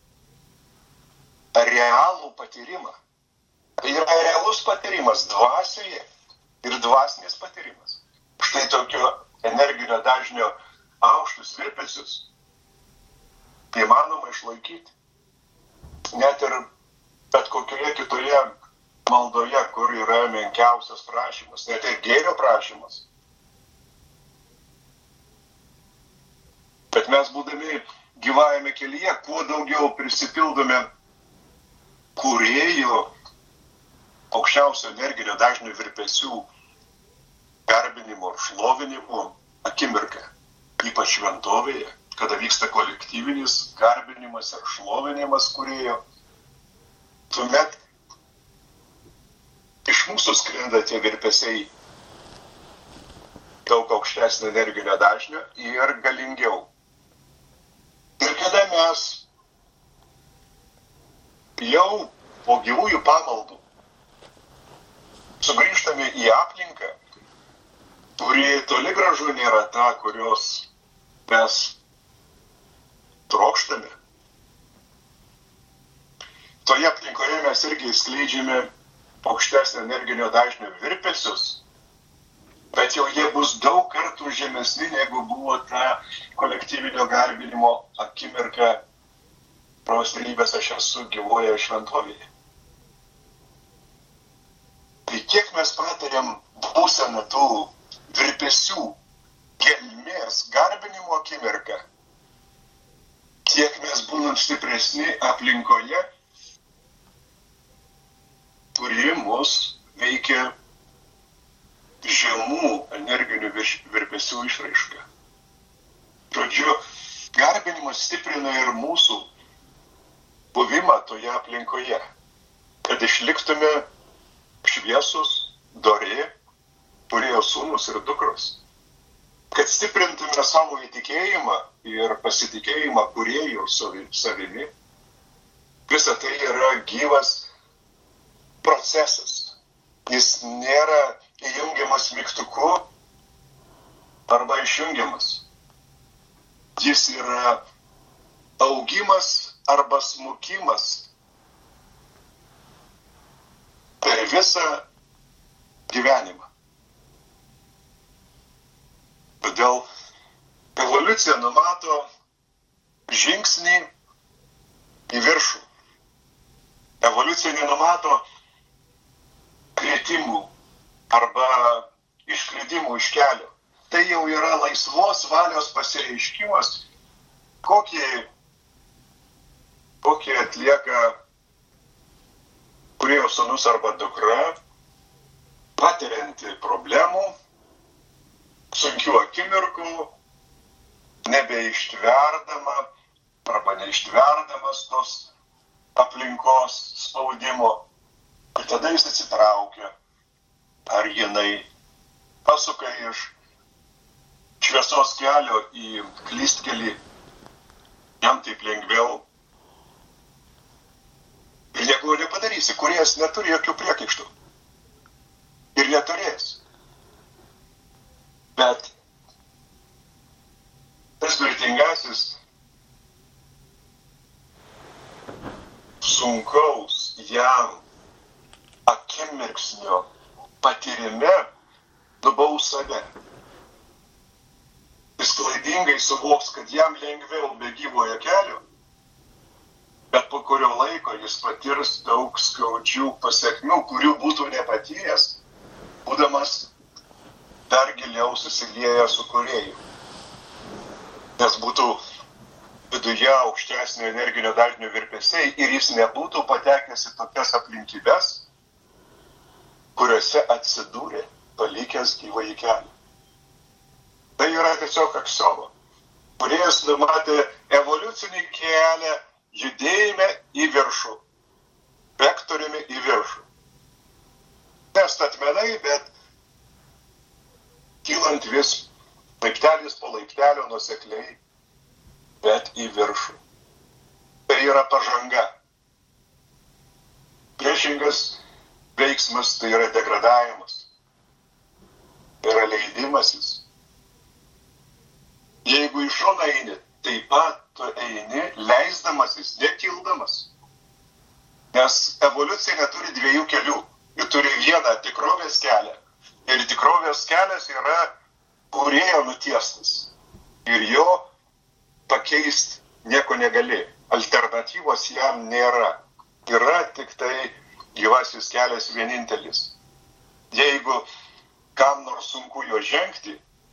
realų patyrimą. Tai yra realus patyrimas dvasioje ir dvasinis patyrimas. Štai tokio energinio dažnio aukštus virpesius įmanoma išlaikyti. Net ir bet kokioje kitoje maldoje, kur yra menkiausias prašymas, net ir gėrio prašymas. Bet mes būdami gyvajame kelyje, kuo daugiau prisipildome kūrėjo aukščiausio energinio dažnio virpesių garbinimo ir šlovinimo akimirką, ypač šventovėje, kada vyksta kolektyvinis garbinimas ir šlovinimas kūrėjo, tuomet iš mūsų sklinda tie virpesiai daug aukštesnio energinio dažnio ir galingiau. Ir kada mes jau po gyvųjų pamaldų sugrįžtame į aplinką, kuri toli gražu nėra ta, kurios mes trokštame. Toje aplinkoje mes irgi skleidžiame aukštesnio energinio dažnio virpesius, bet jau jie bus daug kartų žemesni, negu buvo ta kolektyvinio garbinimo akimirka praustenybės aš esu gyvoje šventovėje. Tai kiek mes patiriam būseną tų virpesių gelmės garbinimo akimirką, tiek mes būnam stipresni aplinkoje, kuri mus veikia žemų energinių virpesių išraišką. Žodžiu, garbinimas stiprina ir mūsų buvimą toje aplinkoje, kad išliktume šviesus, dori, kūrėjo sūnus ir dukros. Kad stiprintume savo įtikėjimą ir pasitikėjimą kūrėjo savimi. Visa tai yra gyvas procesas. Jis nėra įjungiamas mygtuku arba išjungiamas. Jis yra augimas arba smukimas per visą gyvenimą. Todėl evoliucija numato žingsnį į viršų. Evoliucija nenumato kritimų arba iškridimų iš kelio. Tai jau yra laisvos valios pasireiškimas, kokį, kokį atlieka kūrėjo sūnus arba dukra, patirianti problemų, sunkių akimirkų, nebeištverdama arba neištverdamas tos aplinkos spaudimo. Ir tada jis atsitraukia, ar jinai pasuka iš šviesos kelio į klystkelį, jam taip lengviau. Ir nieko nepadarysi, kūrėjas neturi jokių priekaištų. Ir neturės. Bet tas mirtingasis sunkaus jam akimirksnio patyrime nubaus save. Jis klaidingai suvoks, kad jam lengviau be gyvojo kelio, bet po kurio laiko jis patirs daug skaudžių pasekmių, kurių būtų nepatyręs, būdamas dar giliau susiliejęs su kūrėju. Nes būtų viduje aukštesnio energinio dažnio virpesiai ir jis nebūtų patekęs į tokias aplinkybes, kuriuose atsidūrė palikęs gyvąjį kelią. Tai yra tiesiog aksioma. Kūrėjas numatė evoliucinį kelią judėjime į viršų, vektoriumi į viršų. Ne statmenai, bet kylant vis laiptelis po laiptelio nuosekliai, bet į viršų. Tai yra pažanga. Priešingas veiksmas tai yra degradavimas. Tai yra leidimasis. Jeigu iš šono eini, taip pat tu eini leisdamasis, nekildamas. Nes evoliucija neturi dviejų kelių. Ji turi vieną tikrovės kelią. Ir tikrovės kelias yra kūrėjo nutiestas. Ir jo pakeisti nieko negali. Alternatyvos jam nėra. Yra tik tai gyvasis kelias vienintelis. Jeigu kam nors sunku jo žengti,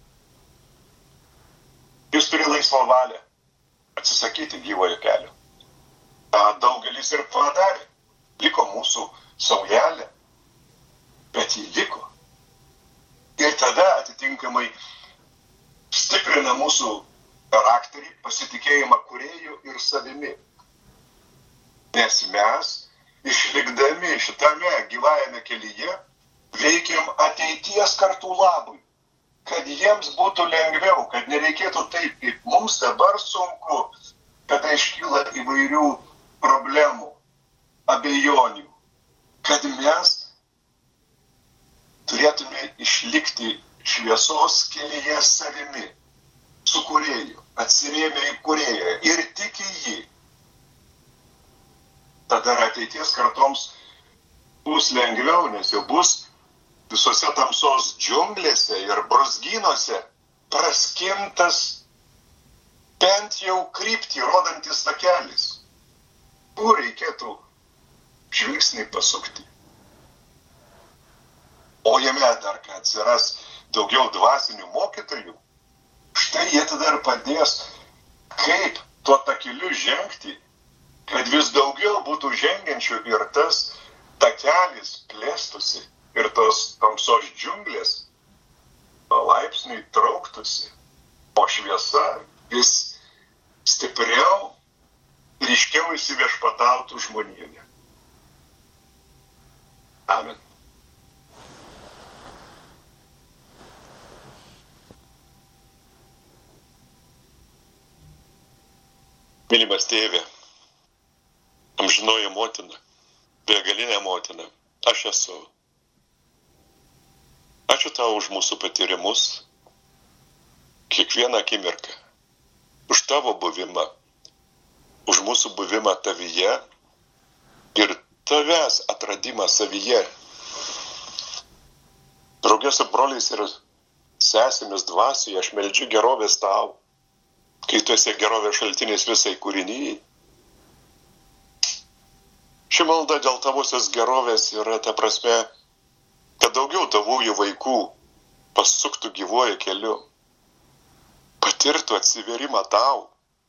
jis turi laisvą valią atsisakyti gyvojo kelio. Ta daugelis ir padarė. Liko mūsų saujelė, bet jį liko. Ir tada atitinkamai stiprina mūsų charakterį, pasitikėjimą kūrėju ir savimi. Nes mes, išlikdami šitame gyvajame kelyje, veikiam ateities kartų labui, kad jiems būtų lengviau, kad nereikėtų taip, kaip mums dabar sunku, kada iškyla įvairių problemų, abejonių, kad mes turėtume išlikti šviesos kelyje savimi, su kūrėju, atsirėmę į kūrėją ir tik į jį. Tada ateities kartoms bus lengviau, nes jau bus visose tamsos džiunglėse ir brūzgynuose praskintas bent jau kryptį rodantis takelis. Kur reikėtų žvilgsnį pasukti. O jame dar, kad atsiras daugiau dvasinių mokytojų, štai jie tada ir padės, kaip tuo takeliu žengti, kad vis daugiau būtų žengiančių ir tas takelis plėstusi ir tos tamsos džiunglės palaipsniui trauktųsi, o šviesa vis stipriau, ryškiau įsiviešpatautų žmonijoje. Amen. Mylimas tėve, amžinoji motina, begalinė motina, aš esu. Ačiū tau už mūsų patyrimus, kiekvieną akimirką, už tavo buvimą, už mūsų buvimą tavyje ir tavęs atradimą savyje. Drauge su broliais ir sesėmis dvasioje aš meldžiu gerovės tau, kai tu esi gerovės šaltinis visai kūrinyjai. Ši malda dėl tavosios gerovės yra ta prasme, kad daugiau tavųjų vaikų pasuktų gyvuoju keliu, patirtų atsiverimą tau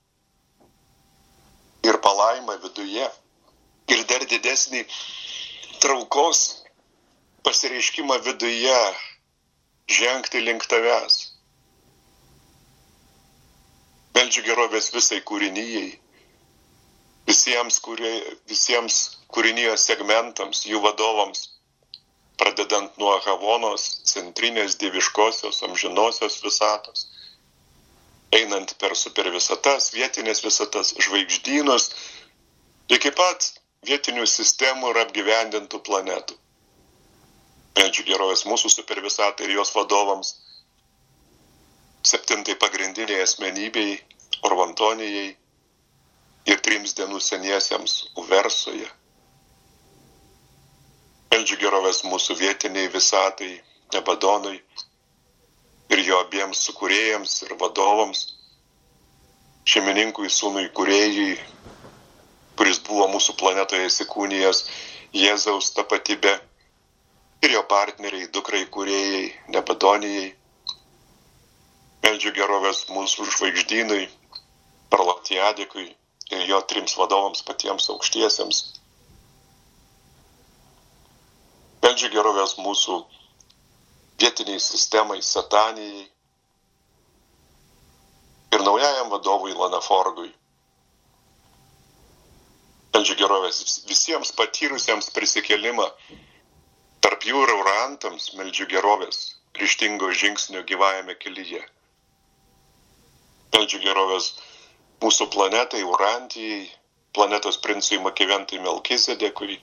ir palaimą viduje ir dar didesnį traukos pasireiškimą viduje žengti link tavęs. Meldžiu gerovės visai kūrinyjai, visiems, kurie, visiems kūrinijos segmentams, jų vadovams, pradedant nuo Havonos, centrinės dieviškosios, amžinosios visatos, einant per supervisatas, vietinės visatas, žvaigždynus, iki pat vietinių sistemų ir apgyvendintų planetų. Meldžiu gerovės mūsų supervisatai ir jos vadovams, septintai pagrindiniai asmenybei, Orvantonijai ir trims dienų seniesiems Uversoje. Meldžiu gerovės mūsų vietiniai visatai, Abadonui ir jo abiems sukūrėjams ir vadovams, šeimininkui, sūnui kūrėjui, kuris buvo mūsų planetoje įsikūnijęs Jėzaus tapatybė, ir jo partneriai, dukrai kūrėjai, Abadonijai. Meldžiu gerovės mūsų žvaigždynui, Parlatiadikui ir jo trims vadovams patiems aukštiesiems. Meldžiu gerovės mūsų vietiniai sistemai, Satanijai ir naujajam vadovui Lanaforgui. Meldžiu gerovės visiems patyrusiems prisikėlimą, tarp jų ir urantams meldžiu gerovės ryžtingo žingsnio gyvajame kelyje. Meldžiu gerovės mūsų planetai, Urantijai, planetos princui Makiventui Melkizedekui,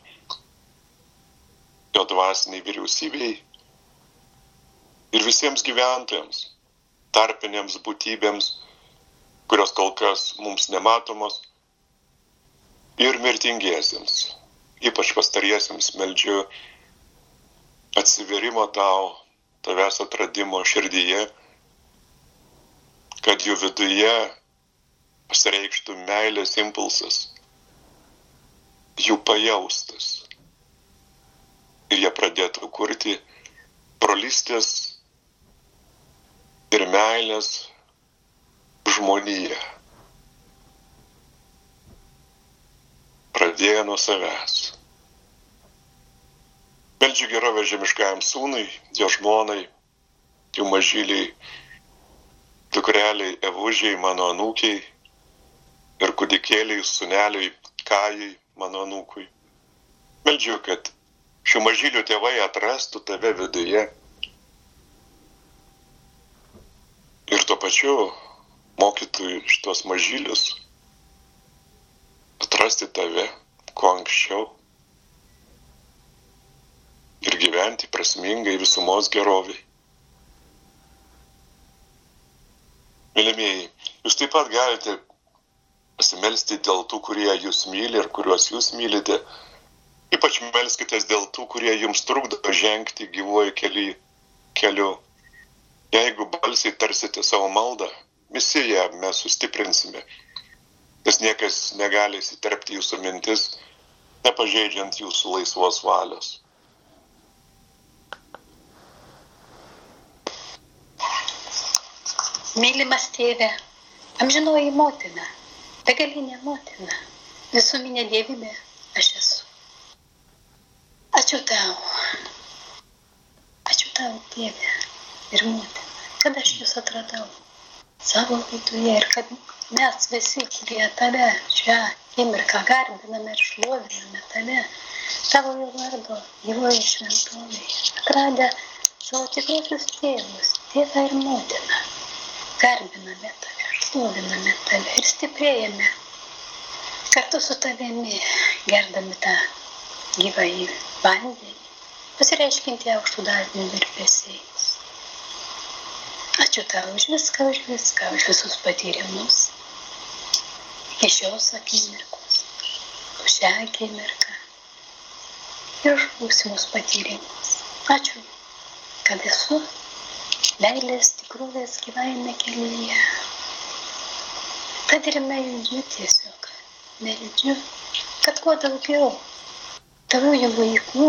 jo dvasiniai vyriausybei ir visiems gyventojams, tarpinėms būtybėms, kurios kol kas mums nematomos, ir mirtingiesiems, ypač pastariesiems meldžiu atsiverimo tau, tavęs atradimo širdyje, kad jų viduje pasireikštų meilės impulsas, jų pajaustas, ir jie pradėtų kurti brolystės ir meilės žmoniją. Pradėjo nuo savęs. Meldžiu gerovę žemiškajam sūnui, jo žmonai, jų mažyliai, dukreliai, evužiai, mano anūkiai ir kūdikėliai, sūneliai, Kajai, mano anūkui. Meldžiu, kad šių mažylių tėvai atrastų tave viduje ir tuo pačiu mokytų šitos mažylius atrasti tave kuo anksčiau ir gyventi prasmingai visumos geroviai. Mylimieji, jūs taip pat galite pasimelsti dėl tų, kurie jūs myli ir kuriuos jūs mylite. Ypač melskitės dėl tų, kurie jums trukdo žengti gyvuoju keli, keliu. Jeigu balsiai tarsite savo maldą, visi ją mes sustiprinsime, nes niekas negali įsiterpti jūsų mintis, nepažeidžiant jūsų laisvos valios. Mylimas tėve, amžinoji motina, begalinė motina, visuminė dievybė, aš esu. Ačiū tau, ačiū tau, tėve ir motina, kad aš jūs atradau savo viduje ir kad mes visi, kurie tave šią akimirką garbiname ir šloviname tave, tavo jo vardo gyvoje šventovėje, atradę savo tikrosius tėvus, tėvą ir motiną, garbiname tave, šloviname tave ir stiprėjame kartu su tavimi, gerdami tą gyvąjį vandenį, pasireiškinti aukštų dažnių virpesiais. Ačiū tau už viską, už viską, už visus patyrimus. Iki šios akimirkos, už šią akimirką ir už būsimus patyrimus. Ačiū, kad esu meilės tikrovės gyvajame kelyje. Tad ir meldžiu tiesiog, meldžiu, kad kuo daugiau tavųjų vaikų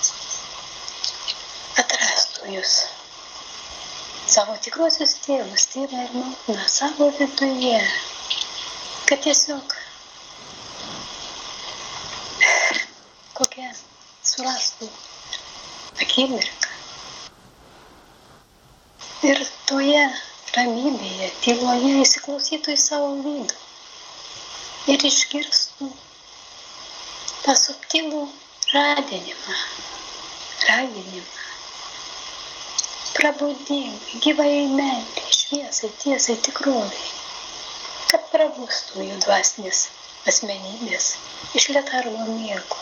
atrastų jūs savo tikrosius tėvus, tėvą ir motiną, savo viduje, kad tiesiog kokią surastų akimirką ir toje ramybėje, tyloje įsiklausytų į savo vidų ir išgirstų tą subtilų raginimą, raginimą, prabudimui, gyvai meilei, šviesai, tiesai, tikroviai, kad prabustų jų dvasinės asmenybės iš letargo miego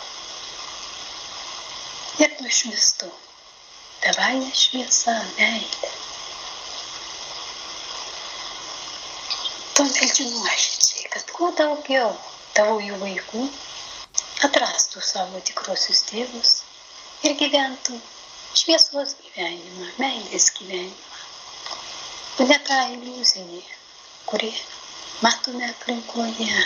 ir nušvistų tavąją šviesą, meilę. To meldžiu nuoširdžiai, kad kuo daugiau tavųjų vaikų atrastų savo tikrosius tėvus, ir gyventų šviesos gyvenimą, meilės gyvenimą, o ne tą iliuzinį, kurį matome aplinkoje.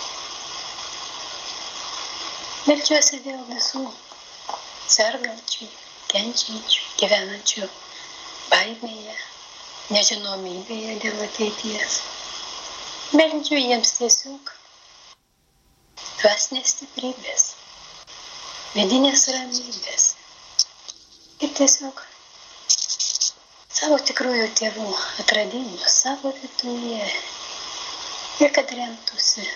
Meldžiuosi dėl visų sergančių, kenčiančių, gyvenančių baimėje, nežinomybėje dėl ateities. Meldžiu jiems tiesiog dvasinės stiprybės, vidinės ramybės ir tiesiog savo tikrųjų tėvų atradimų savo viduje ir kad remtųsi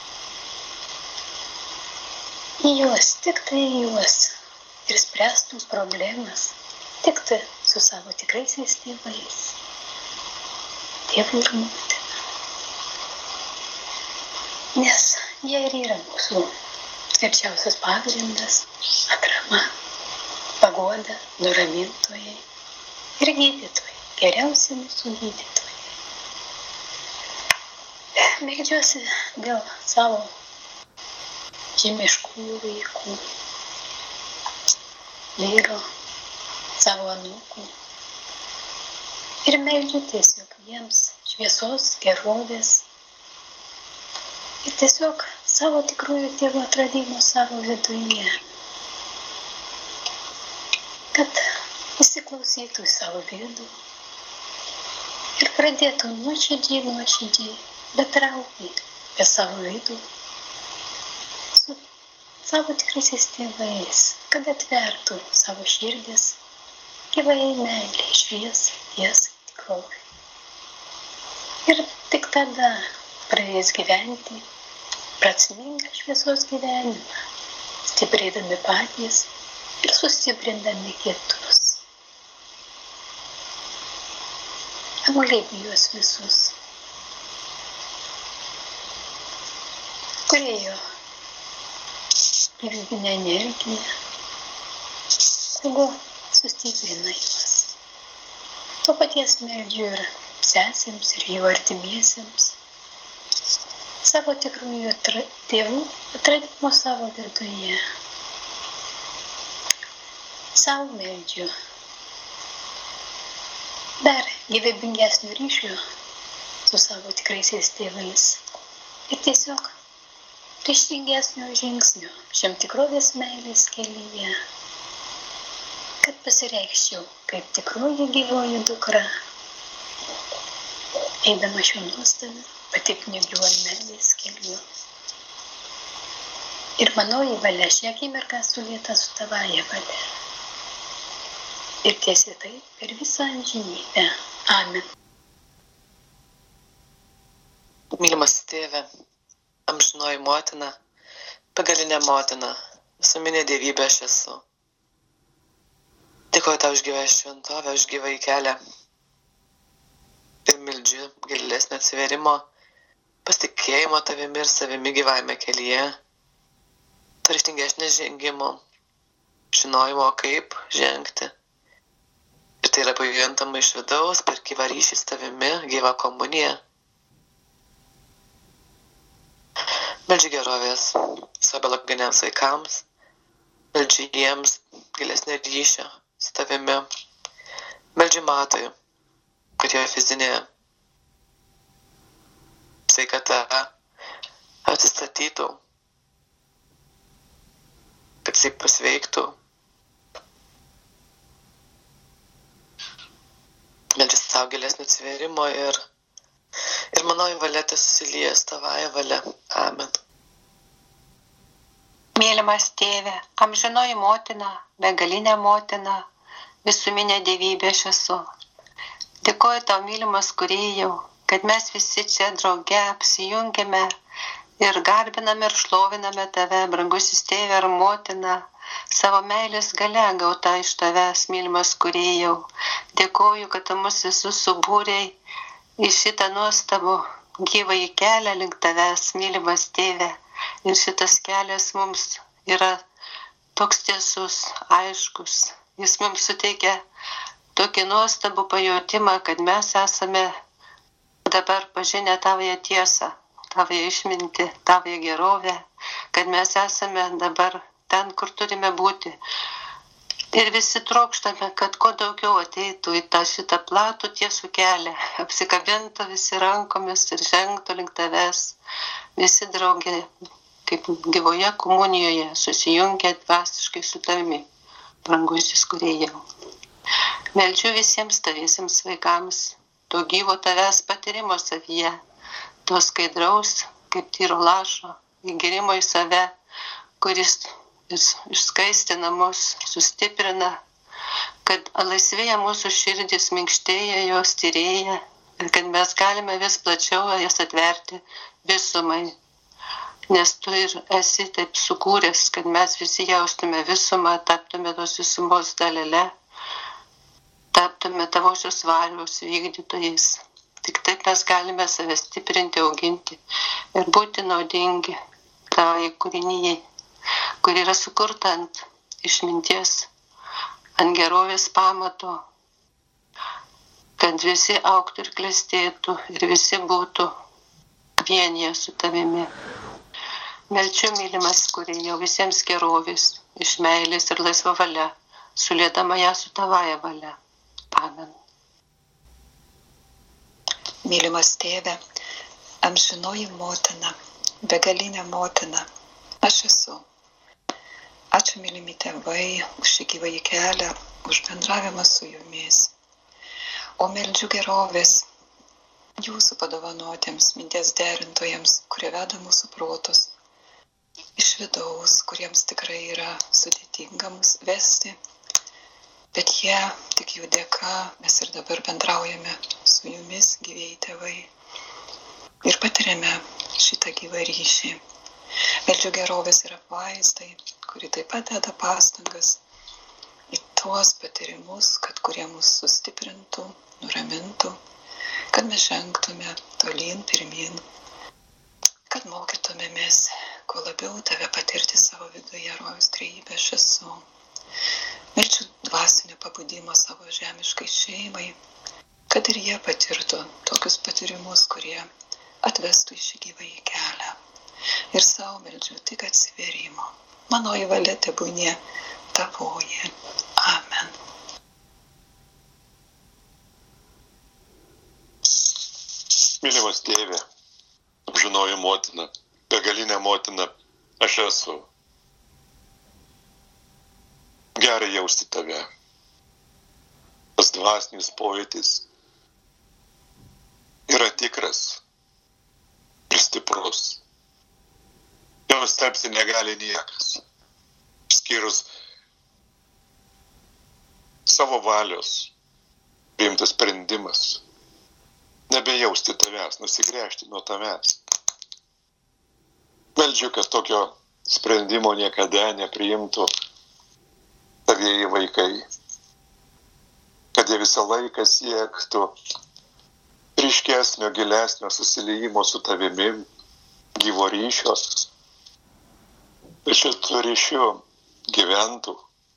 į juos, tik tai į juos ir spręstų problemas tik tai su savo tikraisiais tėvais, tėvų ir motina. Nes jie ir yra mūsų tvirčiausias pagrindas, atrama, paguoda, nuramintojai ir gydytojai, geriausi mūsų gydytojai. Meldžiuosi dėl savo žemiškųjų vaikų, vyro, savo anūkų. Ir meldžiu tiesiog jiems šviesos, gerovės. Ir tiesiog savo tikrųjų tėvų atradimų savo viduje. Kad įsiklausytų į savo vidų ir pradėtų nuoširdžiai, nuoširdžiai bendrauti apie savo vidų su savo tikraisiais tėvais, kad atvertų savo širdis gyvai meilei, šviesai, tiesai, tikrovai. Ir tik tada pradės gyventi prasmingą šviesos gyvenimą, stiprėdami patys ir sustiprindami kitus. Amulėgi juos visus, kurie jo gyvybinę energiją, tegu sustiprina juos. To paties meldžiu ir sesėms, ir jų artimiesiems, savo tikrųjų atra, tėvų atradimo savo viduje. Savo meldžiu dar gyvybingesnio ryšio su savo tikraisiais tėvais ir tiesiog ryžtingesnio žingsnio šiam tikrovės meilės kelyje, kad pasireikščiau kaip tikroji gyvoji dukra, eidama šiuo nuostabiu, patikniuoju meilės keliu. Ir manoji valia šią akimirką sulieta su tavąja valia. Ir tiesiai taip per visą amžinybę. Amen. Mylimas tėve, amžinoji motina, begalinė motina, visuminė dievybė aš esu. Dėkoju tau už gyvą šventovę, už gyvą kelią. Ir meldžiu gilesnio atsiverimo, pasitikėjimo tavimi ir savimi gyvajame kelyje, ryžtingesnio žengimo, žinojimo kaip žengti. Ir tai yra pajutama iš vidaus per gyvą ryšį su tavimi, gyvą komuniją. Meldžiu gerovės savo biologiniams vaikams, meldžiu jiems gilesnio ryšio su tavimi, meldžiu Matui, kad jo fizinė sveikata atsistatytų, kad jisai pasveiktų. Meldžiu savo gilesnio atsivėrimo ir Ir manoji valia susiliejas tavąją valia. Amen. Mylimas tėve, amžinoji motina, begalinė motina, visuminė dievybė aš esu. Dėkoju tau, mylimas kūrėjau, kad mes visi čia drauge apsijungiame ir garbiname ir šloviname tave, brangusis tėve ar motina, savo meilės galia gauta iš tavęs, mylimas kūrėjau. Dėkoju, kad tu mus visus subūrei į šitą nuostabų gyvąjį kelią link tavęs, mylimas tėve. Ir šitas kelias mums yra toks tiesus, aiškus. Jis mums suteikia tokį nuostabų pajautimą, kad mes esame dabar pažinę tavąją tiesą, tavąją išmintį, tavąją gerovę, kad mes esame dabar ten, kur turime būti. Ir visi trokštame, kad kuo daugiau ateitų į tą šitą platų tiesų kelią, apsikabintų visi rankomis ir žengtų link tavęs, visi draugė, kaip gyvoje komunijoje, susijungia dvasiškai su tavimi, brangusis kūrėjau. Meldžiu visiems taviesiems vaikams to gyvo tavęs patyrimo savyje, to skaidraus, kaip tyro lašo, įgirimo į save, kuris išskaistina mus, sustiprina, kad laisvėja mūsų širdis, minkštėja jos, tyrėja ir kad mes galime vis plačiau jas atverti visumai. Nes tu ir esi taip sukūręs, kad mes visi jaustume visumą, taptume tos visumos dalele, taptume tavosios valios vykdytojais. Tik taip mes galime save stiprinti, auginti ir būti naudingi tavai kūrinijai, kur yra sukurta ant išminties, ant gerovės pamato, kad visi augtų ir klestėtų ir visi būtų vienyje su tavimi. Meldžiu, mylimas kūrėjau, visiems gerovės, iš meilės ir laisva valia, sulėdama ją su tavaja valia. Amen. Mylimas tėve, amžinoji motina, begalinė motina, aš esu. Ačiū, mylimi tėvai, už šį gyvąjį kelią, už bendravimą su jumis. O meldžiu gerovės jūsų padovanotiems minties derintojams, kurie veda mūsų protus iš vidaus, kuriems tikrai yra sudėtinga mus vesti, bet jie, tik jų dėka, mes ir dabar bendraujame su jumis, gyvieji tėvai, ir patiriame šitą gyvą ryšį. Meldžiu gerovės ir apvaizdai, kuri taip pat deda pastangas į tuos patyrimus, kad kurie mus sustiprintų, nuramintų, kad mes žengtume tolyn, pirmyn, kad mokytumėmės kuo labiau tave patirti savo viduje, rojaus trejybę aš esu. Meldžiu dvasinio pabudimo savo žemiškai šeimai, kad ir jie patirtų tokius patyrimus, kurie atvestų į šį gyvąjį kelią. Ir savo meldžiu tik atsiverimo. Manoji valia tebūnie tavoji. Amen. Mylimas tėve, amžinoji motina, begalinė motina, aš esu. Gerai jausti tave. Tas dvasinis pojūtis yra tikras ir stiprus. Jos tapsi negali niekas, skyrus savo valios priimtas sprendimas, nebejausti tavęs, nusigręžti nuo tavęs. Meldžiu, kad tokio sprendimo niekada nepriimtų tavieji vaikai, kad jie visą laiką siektų ryškesnio, gilesnio susiliejimo su tavimi, gyvo ryšio, bet šitų ryšių gyventų,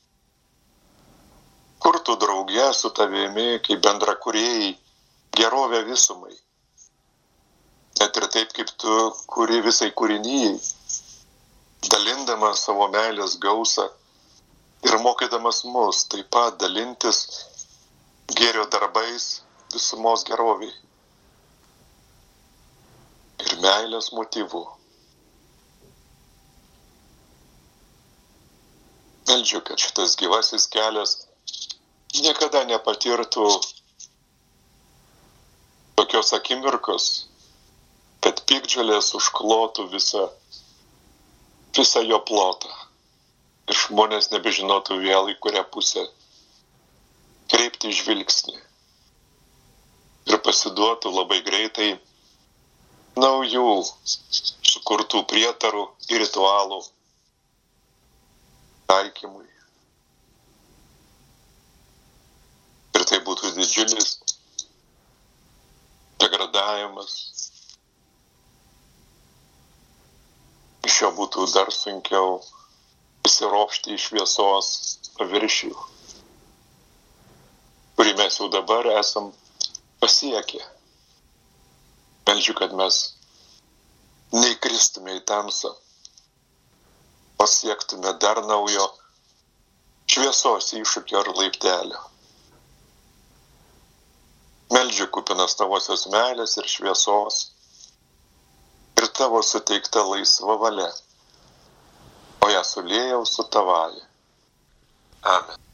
kurtų drauge su tavimi, kaip bendrakūrėjai, gerovę visumai. Net ir taip, kaip tu kuri visai kūrinyjai, dalindamas savo meilės gausą ir mokydamas mus taip pat dalintis gėrio darbais visumos geroviai ir meilės motyvų. Meldžiu, kad šitas gyvasis kelias niekada nepatirtų tokios akimirkos, kad piktžolės užklotų visą, visą jo plotą ir žmonės nebežinotų vėl, į kurią pusę kreipti žvilgsnį ir pasiduotų labai greitai naujų sukurtų prietarų ir ritualų taikymui. Ir tai būtų didžiulis degradavimas. Iš jo būtų dar sunkiau įsiropšti į šviesos paviršių, kurį mes jau dabar esam pasiekę. Meldžiu, kad mes neįkristume į tamsą, pasiektume dar naujo šviesos iššūkio ar laiptelio. Meldžiu kupinas tavosios meilės ir šviesos ir tavo suteikta laisva valia, o ją suliejau su tavąja. Amen.